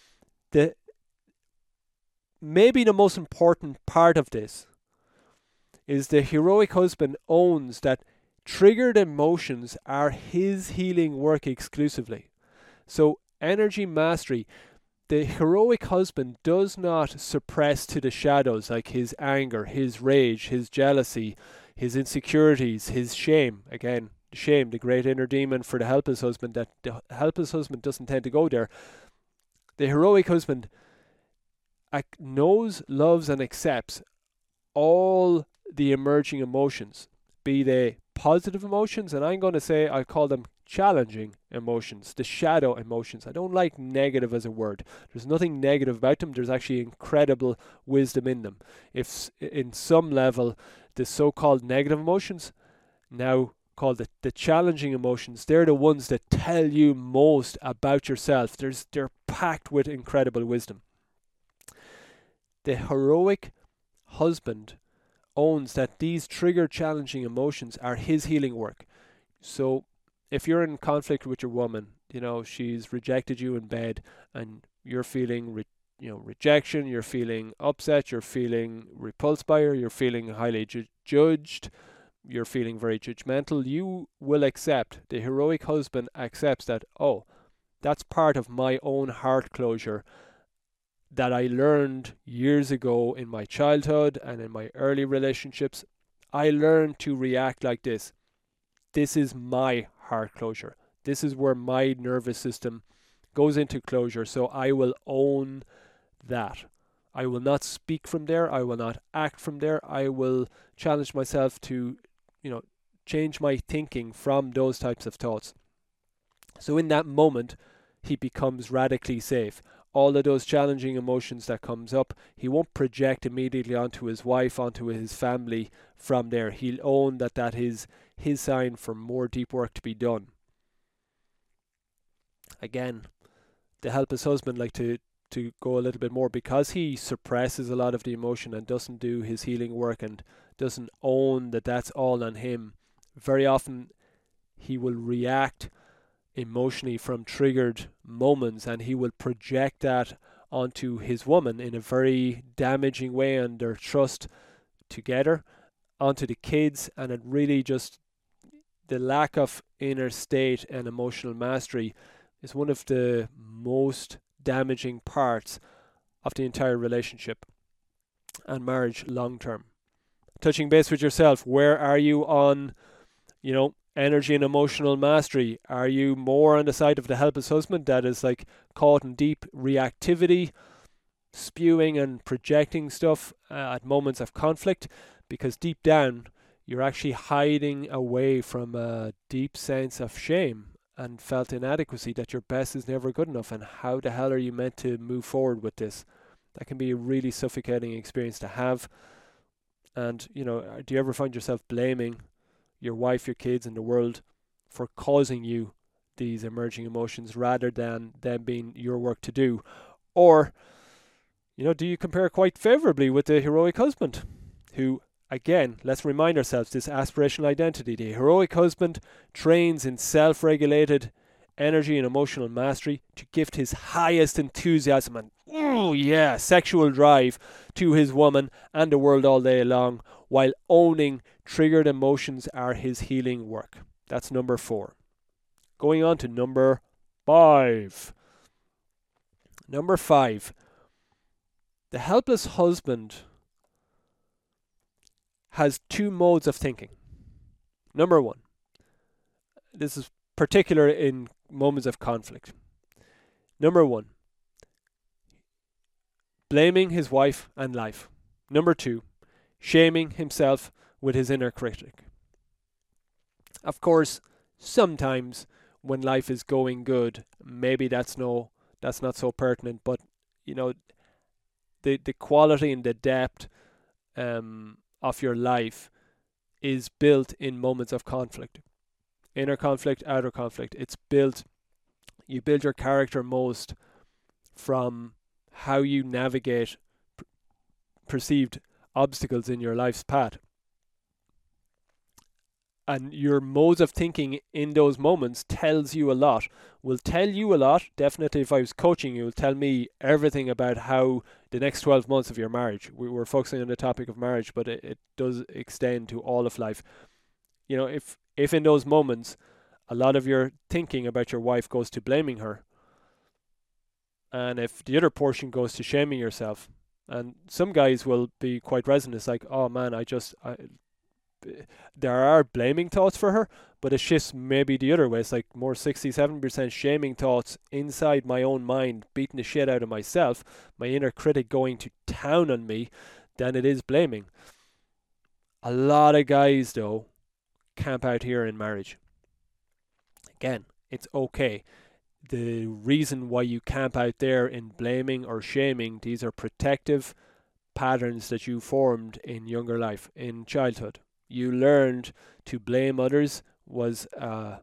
Maybe the most important part of this is the heroic husband owns that triggered emotions are his healing work exclusively. So energy mastery, the heroic husband does not suppress to the shadows like his anger, his rage, his jealousy, his insecurities, his shame. Again, shame, the great inner demon for the helpless husband, that the helpless husband doesn't tend to go there. The heroic husband knows, loves and accepts all the emerging emotions, be they positive emotions, and I'm going to say I call them challenging emotions, the shadow emotions. I don't like negative as a word. There's nothing negative about them. There's actually incredible wisdom in them. If in some level the so-called negative emotions, now called the challenging emotions, they're the ones that tell you most about yourself. They're packed with incredible wisdom. The heroic husband owns that these trigger challenging emotions are his healing work. So if you're in conflict with your woman, she's rejected you in bed, and you're feeling rejection, you're feeling upset, you're feeling repulsed by her, you're feeling highly judged, you're feeling very judgmental, you will accept, the heroic husband accepts that, oh, that's part of my own heart closure that I learned years ago in my childhood and in my early relationships. I learned to react like this. This is my heart closure. This is where my nervous system goes into closure. So I will own that. I will not speak from there. I will not act from there. I will challenge myself to, change my thinking from those types of thoughts. So in that moment, he becomes radically safe. All of those challenging emotions that comes up, he won't project immediately onto his wife, onto his family from there. He'll own that is his sign for more deep work to be done. Again, the helpless husband like to go a little bit more, because he suppresses a lot of the emotion and doesn't do his healing work and doesn't own that that's all on him. Very often he will react emotionally from triggered moments, and he will project that onto his woman in a very damaging way, and their trust together, onto the kids, and it really just, the lack of inner state and emotional mastery is one of the most damaging parts of the entire relationship and marriage long term. Touching base with yourself, where are you on, energy and emotional mastery? Are you more on the side of the helpless husband that is like caught in deep reactivity, spewing and projecting stuff at moments of conflict? Because deep down, you're actually hiding away from a deep sense of shame and felt inadequacy, that your best is never good enough, and how the hell are you meant to move forward with this? That can be a really suffocating experience to have. And, do you ever find yourself blaming your wife, your kids, and the world for causing you these emerging emotions rather than them being your work to do? Or, do you compare quite favorably with the heroic husband who, again, let's remind ourselves, this aspirational identity. The heroic husband trains in self-regulated energy and emotional mastery to gift his highest enthusiasm and sexual drive to his woman and the world all day long, while owning triggered emotions are his healing work. That's number 4. Going on to number 5. Number 5. The helpless husband has 2 modes of thinking. Number 1. This is particular in moments of conflict. Number 1. Blaming his wife and life. Number 2. Shaming himself with his inner critic. Of course, sometimes when life is going good, maybe that's not so pertinent, but the quality and the depth of your life is built in moments of conflict. Inner conflict, outer conflict. You build your character most from how you navigate perceived obstacles in your life's path. And your modes of thinking in those moments will tell you a lot. Definitely, if I was coaching you, it will tell me everything about how the next 12 months of your marriage. We're focusing on the topic of marriage, but it does extend to all of life. If in those moments, a lot of your thinking about your wife goes to blaming her, and if the other portion goes to shaming yourself, and some guys will be quite resonant. It's like, oh man, there are blaming thoughts for her, but it shifts maybe the other way. It's like more 67% shaming thoughts inside my own mind, beating the shit out of myself, my inner critic going to town on me, than it is blaming. A lot of guys, though, camp out here in marriage. Again, it's okay. The reason why you camp out there in blaming or shaming, these are protective patterns that you formed in younger life, in childhood. You learned to blame others was a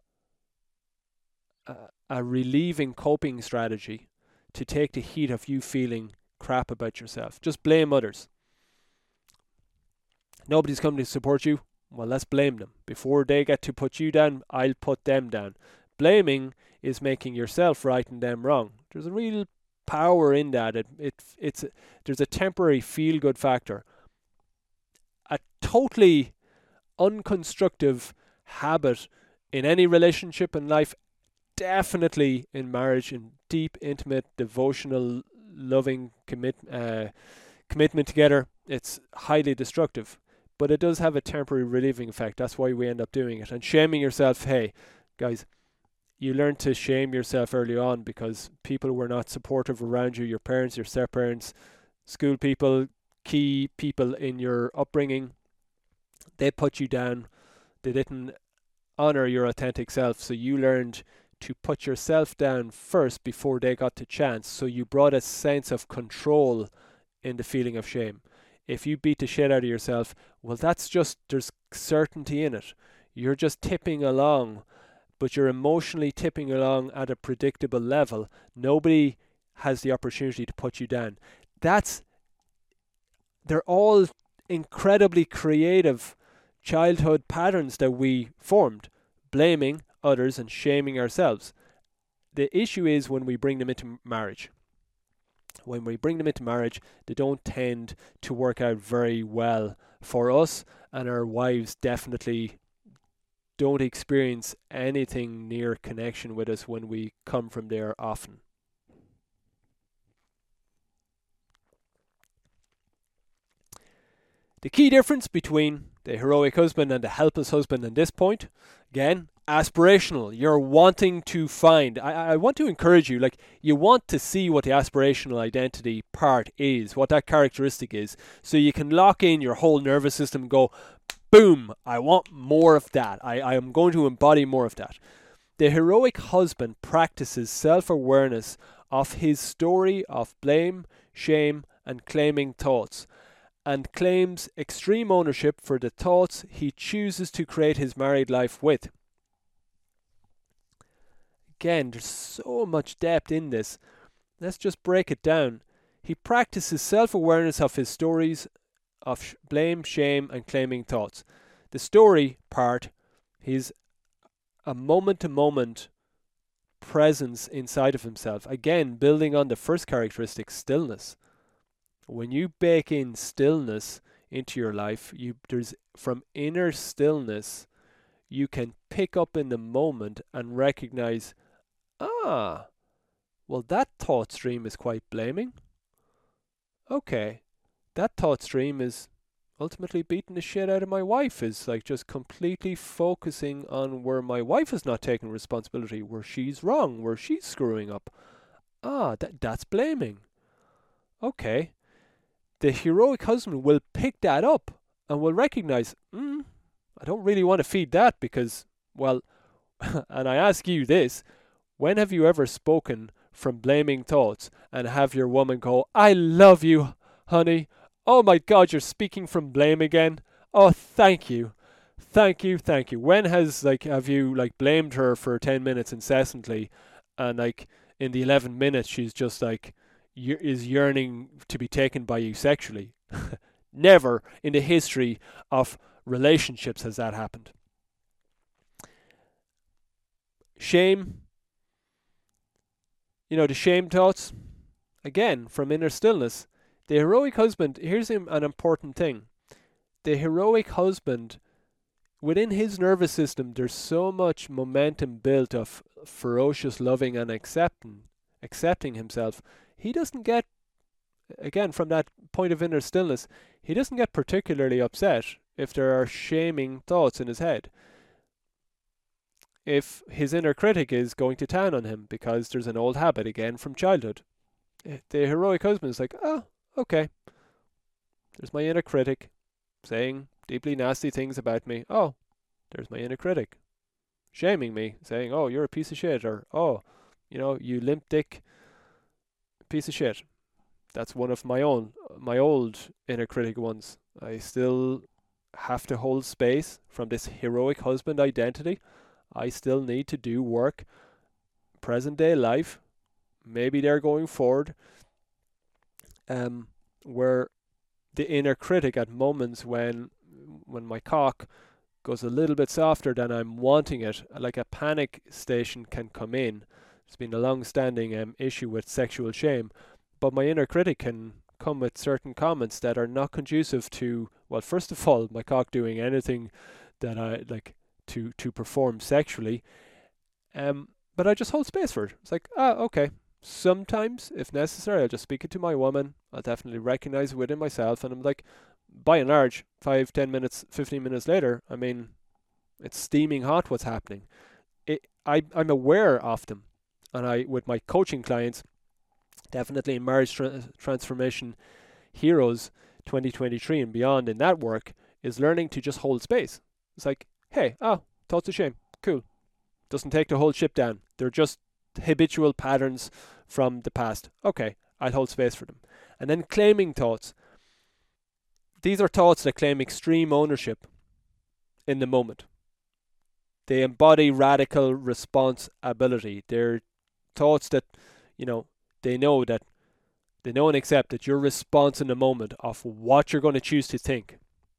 relieving coping strategy to take the heat of you feeling crap about yourself. Just blame others. Nobody's coming to support you. Well, let's blame them. Before they get to put you down, I'll put them down. Blaming is making yourself right and them wrong. There's a real power in that. There's a temporary feel-good factor. A totally unconstructive habit in any relationship in life, definitely in marriage, in deep, intimate, devotional, loving commitment together, it's highly destructive. But it does have a temporary relieving effect. That's why we end up doing it. And shaming yourself, hey, guys, you learn to shame yourself early on because people were not supportive around you, your parents, your step-parents, school people, key people in your upbringing. They put you down. They didn't honor your authentic self, so you learned to put yourself down first before they got the chance. So you brought a sense of control in the feeling of shame. If you beat the shit out of yourself, well, that's just, there's certainty in it. You're just tipping along, but you're emotionally tipping along at a predictable level. Nobody has the opportunity to put you down. They're all incredibly creative childhood patterns that we formed, blaming others and shaming ourselves. The issue is when we bring them into marriage. When we bring them into marriage, they don't tend to work out very well for us, and our wives definitely don't experience anything near connection with us when we come from there often. The key difference between the heroic husband and the helpless husband at this point, again, aspirational. You're wanting to find. I want to encourage you, like, you want to see what the aspirational identity part is, what that characteristic is, so you can lock in your whole nervous system and go, boom, I want more of that. I am going to embody more of that. The heroic husband practices self-awareness of his story of blame, shame, and claiming thoughts, and claims extreme ownership for the thoughts he chooses to create his married life with. Again, there's so much depth in this. Let's just break it down. He practices self-awareness of his stories of blame, shame, and claiming thoughts. The story part, he's a moment-to-moment presence inside of himself. Again, building on the first characteristic, stillness. When you bake in stillness into your life, there's from inner stillness, you can pick up in the moment and recognize, well, that thought stream is quite blaming. Okay, that thought stream is ultimately beating the shit out of my wife, is like just completely focusing on where my wife is not taking responsibility, where she's wrong, where she's screwing up. That's blaming. Okay. The heroic husband will pick that up and will recognize, I don't really want to feed that because, well, and I ask you this, when have you ever spoken from blaming thoughts and have your woman go, I love you, honey. Oh my God, you're speaking from blame again. Oh, thank you. Thank you. When have you blamed her for 10 minutes incessantly and in the 11 minutes she's just is yearning to be taken by you sexually? Never in the history of relationships has that happened. Shame. The shame thoughts. Again, from inner stillness. The heroic husband, here's an important thing. The heroic husband, within his nervous system, there's so much momentum built of ferocious loving and accepting himself. He doesn't get, again, from that point of inner stillness, he doesn't get particularly upset if there are shaming thoughts in his head. If his inner critic is going to town on him because there's an old habit again from childhood. The heroic husband is like, okay. There's my inner critic saying deeply nasty things about me. Oh, there's my inner critic shaming me, saying, oh, you're a piece of shit, or, oh, you limp dick piece of shit. That's one of my old inner critic ones. I still have to hold space from this heroic husband identity. I still need to do work, present day life, maybe they're going forward, where the inner critic at moments when my cock goes a little bit softer than I'm wanting it, like a panic station can come in. There's been a long-standing issue with sexual shame, but my inner critic can come with certain comments that are not conducive to, well, first of all, my cock doing anything that I like to perform sexually. But I just hold space for it. It's like, okay. Sometimes, if necessary, I'll just speak it to my woman. I'll definitely recognize it within myself, and I'm like, by and large, 5, 10 minutes, 15 minutes later, I mean, it's steaming hot what's happening. I'm aware of them. And with my coaching clients, definitely in Marriage Transformation Heroes 2023 and beyond in that work, is learning to just hold space. It's like, hey, thoughts of shame, cool. Doesn't take the whole ship down. They're just habitual patterns from the past. Okay, I'll hold space for them. And then claiming thoughts. These are thoughts that claim extreme ownership in the moment. They embody radical responsibility. They're thoughts that, they know and accept that your response in the moment of what you're going to choose to think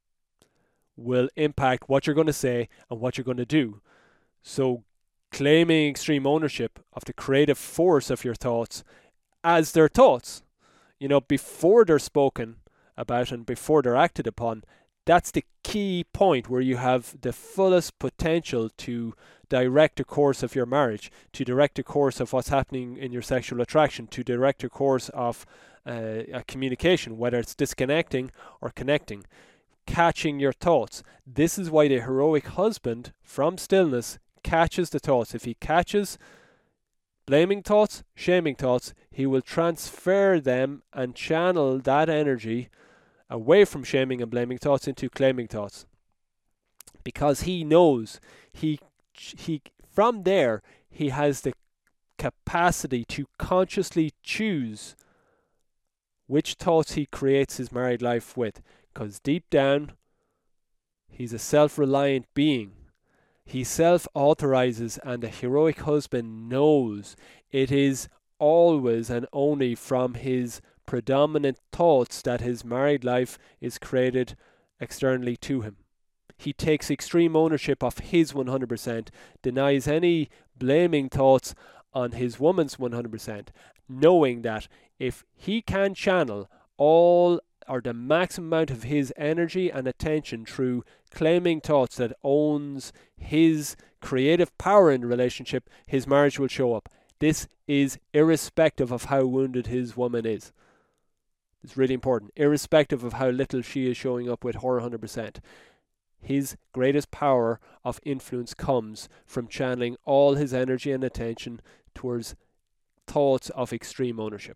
will impact what you're going to say and what you're going to do. So claiming extreme ownership of the creative force of your thoughts as their thoughts, before they're spoken about and before they're acted upon, that's the key point where you have the fullest potential to direct the course of your marriage, to direct the course of what's happening in your sexual attraction, to direct the course of a communication, whether it's disconnecting or connecting. Catching your thoughts. This is why the heroic husband from stillness catches the thoughts. If he catches blaming thoughts, shaming thoughts, he will transfer them and channel that energy away from shaming and blaming thoughts into claiming thoughts. Because he knows he from there he has the capacity to consciously choose which thoughts he creates his married life with. Because deep down, he's a self-reliant being. He self-authorizes, and the heroic husband knows it is always and only from his predominant thoughts that his married life is created externally to him. He takes extreme ownership of his 100%, denies any blaming thoughts on his woman's 100%, knowing that if he can channel all or the maximum amount of his energy and attention through claiming thoughts that owns his creative power in the relationship, his marriage will show up. This is irrespective of how wounded his woman is. It's really important. Irrespective of how little she is showing up with her 100%. His greatest power of influence comes from channeling all his energy and attention towards thoughts of extreme ownership.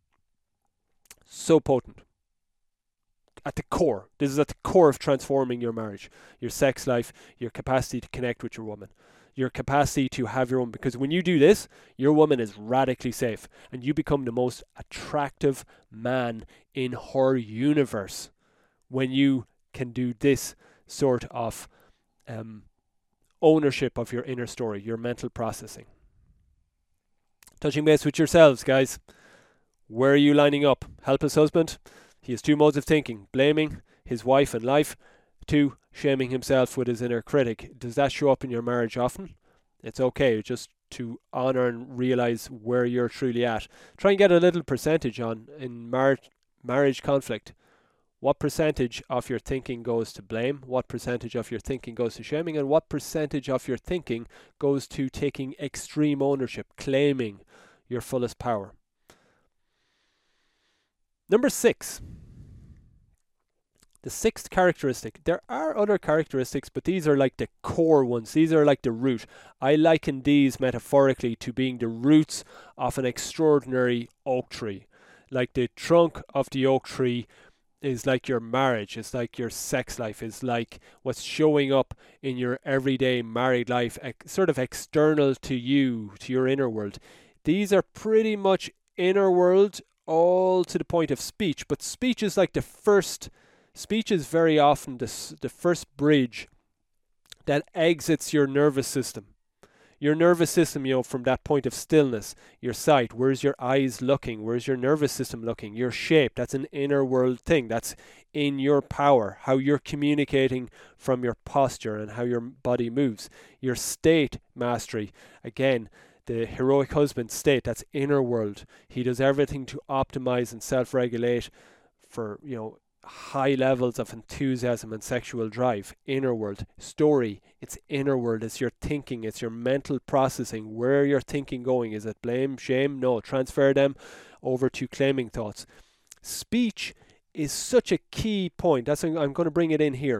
So potent. At the core. This is at the core of transforming your marriage, your sex life, your capacity to connect with your woman, your capacity to have your own. Because when you do this, your woman is radically safe and you become the most attractive man in her universe when you can do this sort of ownership of your inner story, your mental processing. Touching base with yourselves, guys. Where are you lining up? Helpless husband? He has two modes of thinking: blaming his wife and life, 2, shaming himself with his inner critic. Does that show up in your marriage often? It's okay just to honor and realize where you're truly at. Try and get a little percentage on in marriage conflict. What percentage of your thinking goes to blame? What percentage of your thinking goes to shaming? And what percentage of your thinking goes to taking extreme ownership, claiming your fullest power? Number 6. The 6th characteristic. There are other characteristics, but these are like the core ones. These are like the root. I liken these metaphorically to being the roots of an extraordinary oak tree. Like the trunk of the oak tree is like your marriage, it's like your sex life, it's like what's showing up in your everyday married life, sort of external to you, to your inner world. These are pretty much inner world, all to the point of speech, but speech is like speech is very often the first bridge that exits your nervous system. your nervous system, from that point of stillness, your sight, where's your eyes looking, where's your nervous system looking, your shape, that's an inner world thing, that's in your power, how you're communicating from your posture and how your body moves, your state mastery, again, the heroic husband state, that's inner world. He does everything to optimize and self-regulate for, high levels of enthusiasm and sexual drive. Inner world. Story, it's inner world. It's your thinking, it's your mental processing. Where your thinking going? Is it blame, shame? No, transfer them over to claiming thoughts. Speech is such a key point. I'm going to bring it in here.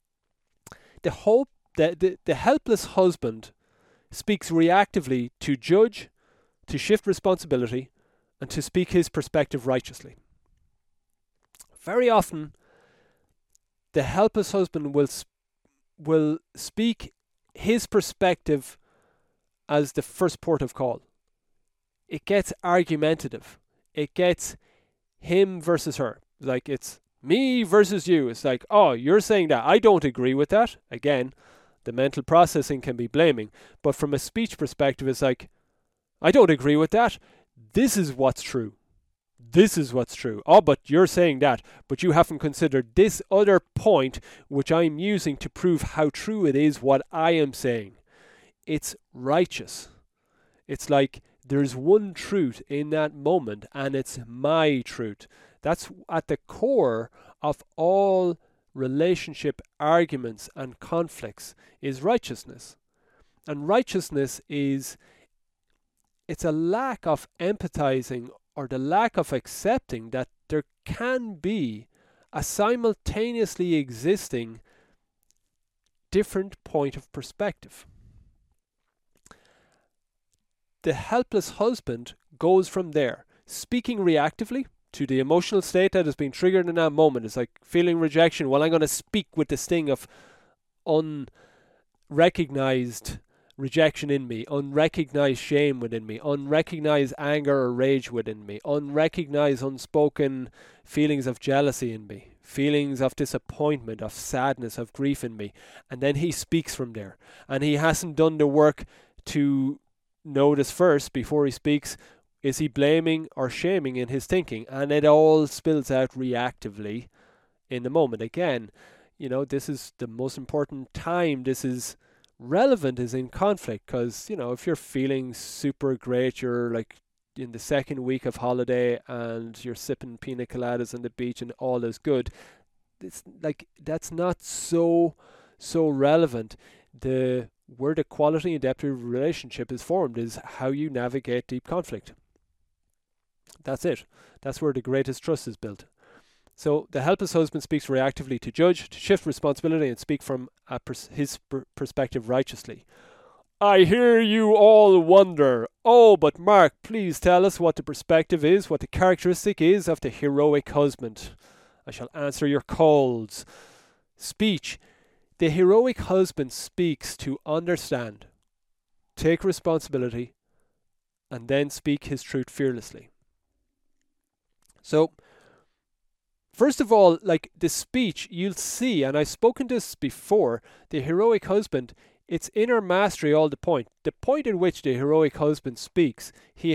The helpless husband speaks reactively to judge, to shift responsibility, and to speak his perspective righteously. Very often, the helpless husband will speak his perspective as the first port of call. It gets argumentative. It gets him versus her. Like, it's me versus you. It's like, oh, you're saying that. I don't agree with that. Again, the mental processing can be blaming. But from a speech perspective, it's like, I don't agree with that. This is what's true. This is what's true. Oh, but you're saying that. But you haven't considered this other point, which I'm using to prove how true it is what I am saying. It's righteous. It's like there's one truth in that moment, and it's my truth. That's at the core of all relationship arguments and conflicts, is righteousness. And righteousness it's a lack of empathizing or the lack of accepting that there can be a simultaneously existing different point of perspective. The helpless husband goes from there, speaking reactively to the emotional state that has been triggered in that moment. It's like feeling rejection. Well, I'm going to speak with the sting of unrecognized rejection in me, unrecognized shame within me, unrecognized anger or rage within me, unrecognized unspoken feelings of jealousy in me, feelings of disappointment, of sadness, of grief in me. And then he speaks from there. And he hasn't done the work to notice first before he speaks, is he blaming or shaming in his thinking? And it all spills out reactively in the moment. Again, this is the most important time this is relevant, is in conflict, because if you're feeling super great, you're like in the second week of holiday and you're sipping pina coladas on the beach and all is good, it's like that's not so relevant. Where the quality and depth of relationship is formed is how you navigate deep conflict. That's it. That's where the greatest trust is built. So the helpless husband speaks reactively to judge, to shift responsibility, and speak from his perspective righteously. I hear you all wonder, oh, but Mark, please tell us what the perspective is, what the characteristic is of the heroic husband. I shall answer your calls. Speech. The heroic husband speaks to understand, take responsibility, and then speak his truth fearlessly. So, first of all, like the speech, you'll see, and I've spoken this before, the heroic husband, it's inner mastery all the point. The point at which the heroic husband speaks, he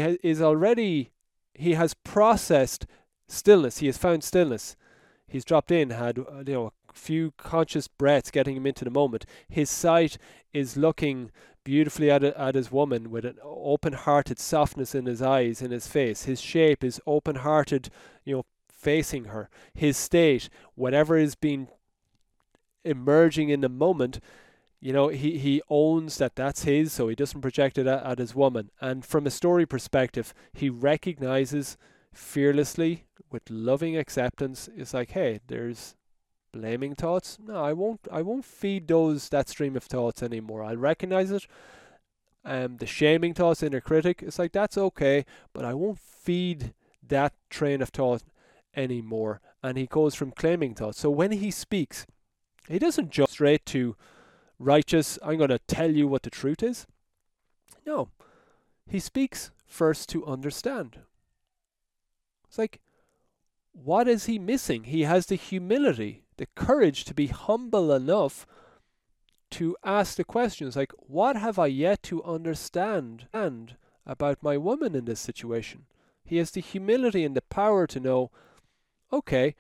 has processed stillness, he has found stillness. He's dropped in, had a few conscious breaths getting him into the moment. His sight is looking beautifully at his woman with an open-hearted softness in his eyes, in his face. His shape is open-hearted, facing her. His state, whatever is being emerging in the moment, he owns that that's his, so he doesn't project it at his woman. And from a story perspective, he recognizes fearlessly, with loving acceptance, it's like, hey, there's blaming thoughts. No, I won't feed that stream of thoughts anymore. I'll recognize it. The shaming thoughts, inner critic, it's like, that's okay, but I won't feed that train of thought anymore. And he goes from claiming thoughts. So when he speaks, he doesn't jump straight to righteous, I'm going to tell you what the truth is. No, he speaks first to understand. It's like, what is he missing? He has the humility, the courage to be humble enough to ask the questions like, what have I yet to understand and about my woman in this situation? He has the humility and the power to know, okay,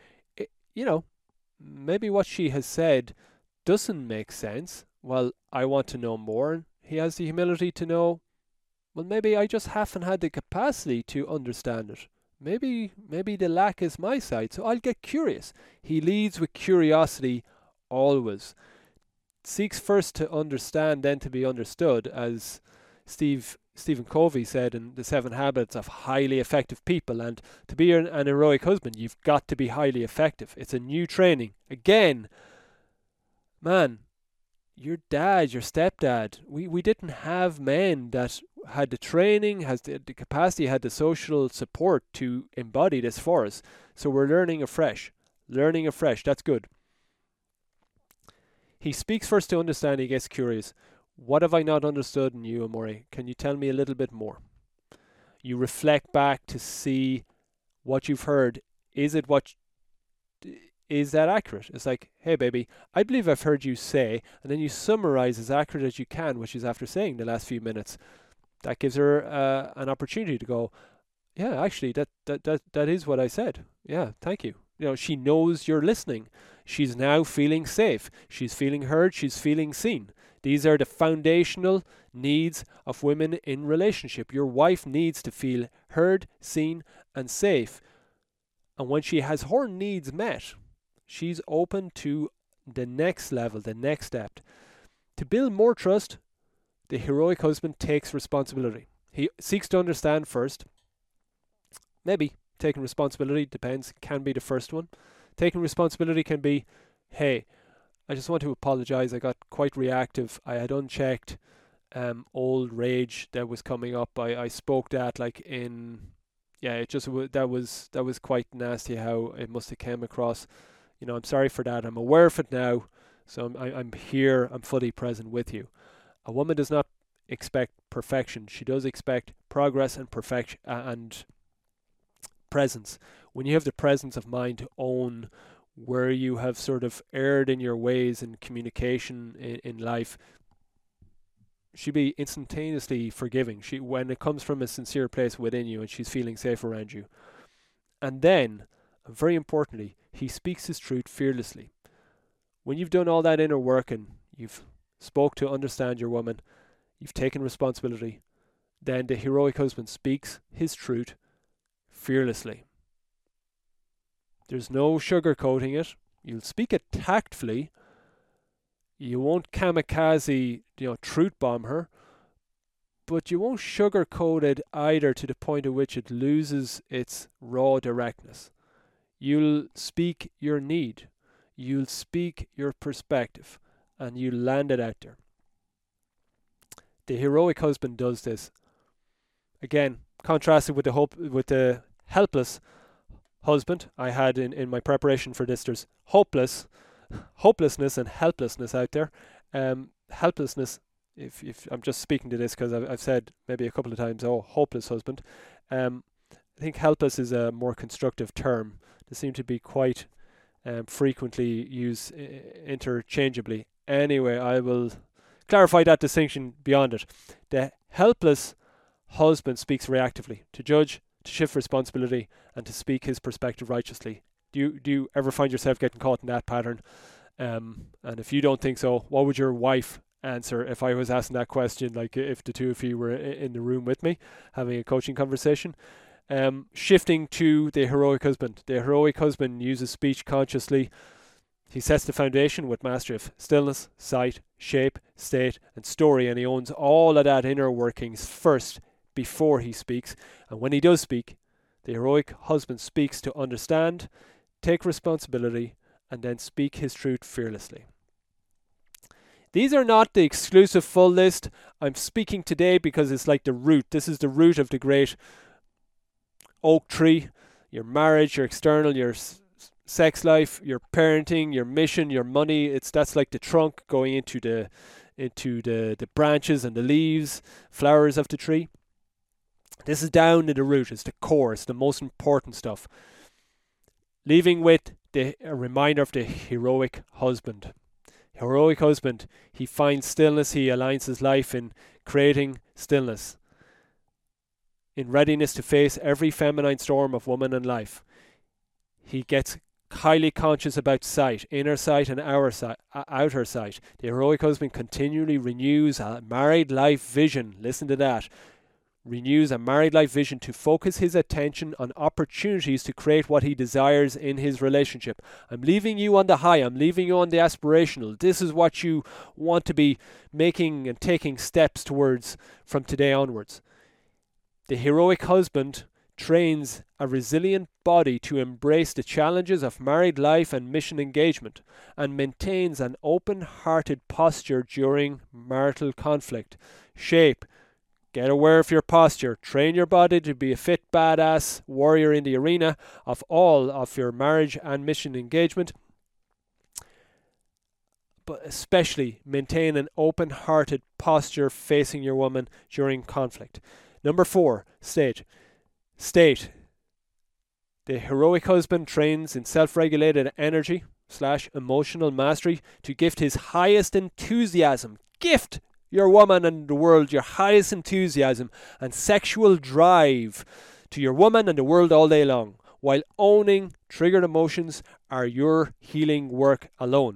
maybe what she has said doesn't make sense. Well, I want to know more. And he has the humility to know, well, maybe I just haven't had the capacity to understand it. Maybe the lack is my side, so I'll get curious. He leads with curiosity always. Seeks first to understand, then to be understood, as Stephen Covey said in The 7 Habits of Highly Effective People. And to be an heroic husband, you've got to be highly effective. It's a new training. Again, man, your dad, your stepdad, we didn't have men that had the training, has the capacity, had the social support to embody this for us. So we're learning afresh. That's good. He speaks first to understand, he gets curious. What have I not understood in you, Amore? Can you tell me a little bit more? You reflect back to see what you've heard. Is that accurate? It's like, hey baby, I believe I've heard you say, and then you summarize as accurate as you can what she's after saying the last few minutes. That gives her an opportunity to go, yeah, actually, that is what I said. Yeah, thank you. She knows you're listening. She's now feeling safe. She's feeling heard. She's feeling seen. These are the foundational needs of women in relationship. Your wife needs to feel heard, seen, and safe. And when she has her needs met, she's open to the next level, the next step. To build more trust, the heroic husband takes responsibility. He seeks to understand first. Maybe taking responsibility, depends, can be the first one. Taking responsibility can be, hey, I just want to apologize. I got quite reactive. I had unchecked old rage that was coming up. I spoke that that was quite nasty how it must have came across. I'm sorry for that. I'm aware of it now. So I'm here. I'm fully present with you. A woman does not expect perfection. She does expect progress and perfection and presence. When you have the presence of mind to own where you have sort of erred in your ways in communication in life, she'd be instantaneously forgiving. When it comes from a sincere place within you and she's feeling safe around you. And then, very importantly, he speaks his truth fearlessly. When you've done all that inner work and you've spoke to understand your woman, you've taken responsibility, then the heroic husband speaks his truth fearlessly. There's no sugarcoating it. You'll speak it tactfully. You won't kamikaze, truth bomb her, but you won't sugarcoat it either to the point at which it loses its raw directness. You'll speak your need. You'll speak your perspective, and you land it out there. The heroic husband does this. Again, contrasted with the helpless husband I had in my preparation for this. There's hopelessness and helplessness out there. Helplessness, if I'm just speaking to this because I've said maybe a couple of times, hopeless husband. I think helpless is a more constructive term. They seem to be quite frequently used interchangeably. Anyway, I will clarify that distinction beyond it. The helpless husband speaks reactively, to judge, to shift responsibility, and to speak his perspective righteously. Do you ever find yourself getting caught in that pattern? And if you don't think so, what would your wife answer if I was asking that question, like if the two of you were in the room with me having a coaching conversation? Shifting to the heroic husband. The heroic husband uses speech consciously. He sets the foundation with mastery of stillness, sight, shape, state, and story, and he owns all of that inner workings first before he speaks. And when he does speak, the heroic husband speaks to understand, take responsibility, and then speak his truth fearlessly. These are not the exclusive full list. I'm speaking today because it's like the root. This is the root of the great oak tree. Your marriage, your external, your sex life, your parenting, your mission, your money. That's like the trunk going into the branches and the leaves, flowers of the tree. This is down to the root. It's the core. It's the most important stuff. Leaving with a reminder of the heroic husband. Heroic husband, he finds stillness, he aligns his life in creating stillness, in readiness to face every feminine storm of woman and life. He gets highly conscious about sight, inner sight and outer sight. The heroic husband continually renews a married life vision. Listen to that. Renews a married life vision to focus his attention on opportunities to create what he desires in his relationship. I'm leaving you on the high. I'm leaving you on the aspirational. This is what you want to be making and taking steps towards from today onwards. The heroic husband trains a resilient body to embrace the challenges of married life and mission engagement, and maintains an open-hearted posture during marital conflict. Shape. Get aware of your posture. Train your body to be a fit, badass warrior in the arena of all of your marriage and mission engagement. But especially maintain an open-hearted posture facing your woman during conflict. Number 4, state. The heroic husband trains in self-regulated energy / emotional mastery to gift his highest enthusiasm. Gift your woman and the world your highest enthusiasm and sexual drive to your woman and the world all day long, while owning triggered emotions are your healing work alone.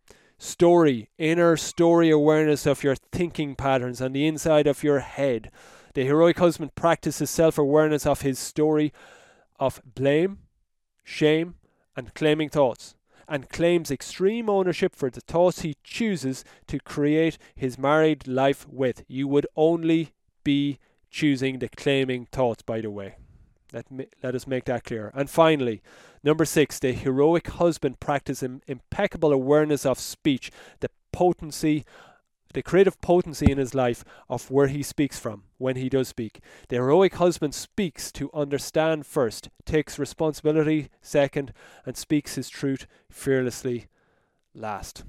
Inner story awareness of your thinking patterns on the inside of your head. The heroic husband practices self-awareness of his story of blame, shame, and claiming thoughts, and claims extreme ownership for the thoughts he chooses to create his married life with. You would only be choosing the claiming thoughts, by the way. Let us make that clear. And finally, number 6, the heroic husband practices impeccable awareness of speech, the creative potency in his life of where he speaks from, when he does speak. The heroic husband speaks to understand first, takes responsibility second, and speaks his truth fearlessly last.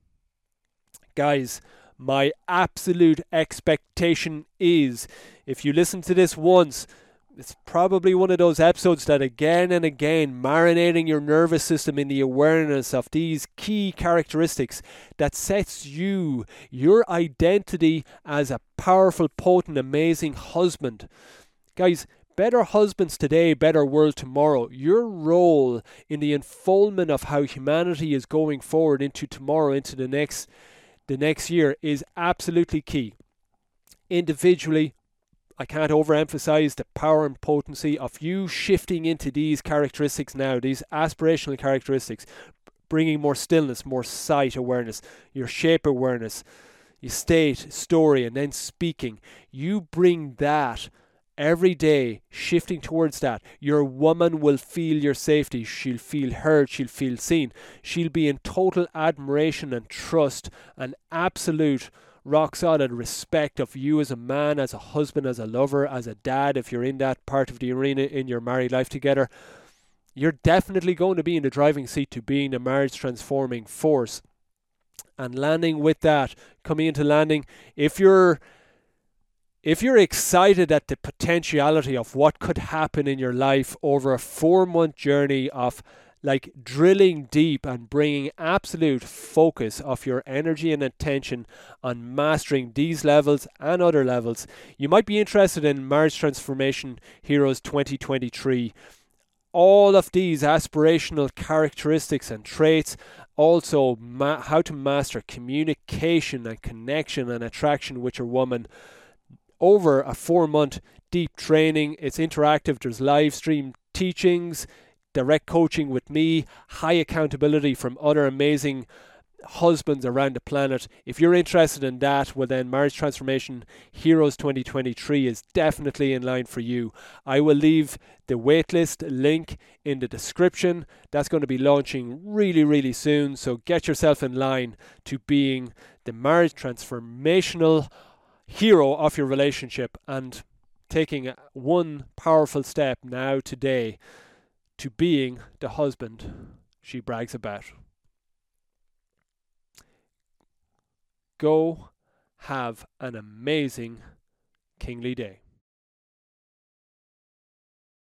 Guys, my absolute expectation is, if you listen to this once, it's probably one of those episodes that again and again marinating your nervous system in the awareness of these key characteristics that sets your identity as a powerful, potent, amazing husband. Guys, better husbands today, better world tomorrow. Your role in the unfoldment of how humanity is going forward into tomorrow, into the next year is absolutely key. Individually, I can't overemphasize the power and potency of you shifting into these characteristics now, these aspirational characteristics, bringing more stillness, more sight awareness, your shape awareness, your state, story, and then speaking. You bring that every day, shifting towards that. Your woman will feel your safety. She'll feel heard. She'll feel seen. She'll be in total admiration and trust and absolute rock solid respect of you as a man, as a husband, as a lover, as a dad. If you're in that part of the arena in your married life together, you're definitely going to be in the driving seat to being a marriage transforming force. And landing with that, coming into landing, if you're excited at the potentiality of what could happen in your life over a 4-month journey of like drilling deep and bringing absolute focus of your energy and attention on mastering these levels and other levels, you might be interested in Marriage Transformation Heroes 2023. All of these aspirational characteristics and traits, also how to master communication and connection and attraction with your woman over a 4-month deep training. It's interactive. There's live stream teachings, direct coaching with me, high accountability from other amazing husbands around the planet. If you're interested in that, well then Marriage Transformation Heroes 2023 is definitely in line for you. I will leave the waitlist link in the description. That's going to be launching really, really soon. So get yourself in line to being the marriage transformational hero of your relationship and taking one powerful step now today to being the husband she brags about. Go have an amazing kingly day.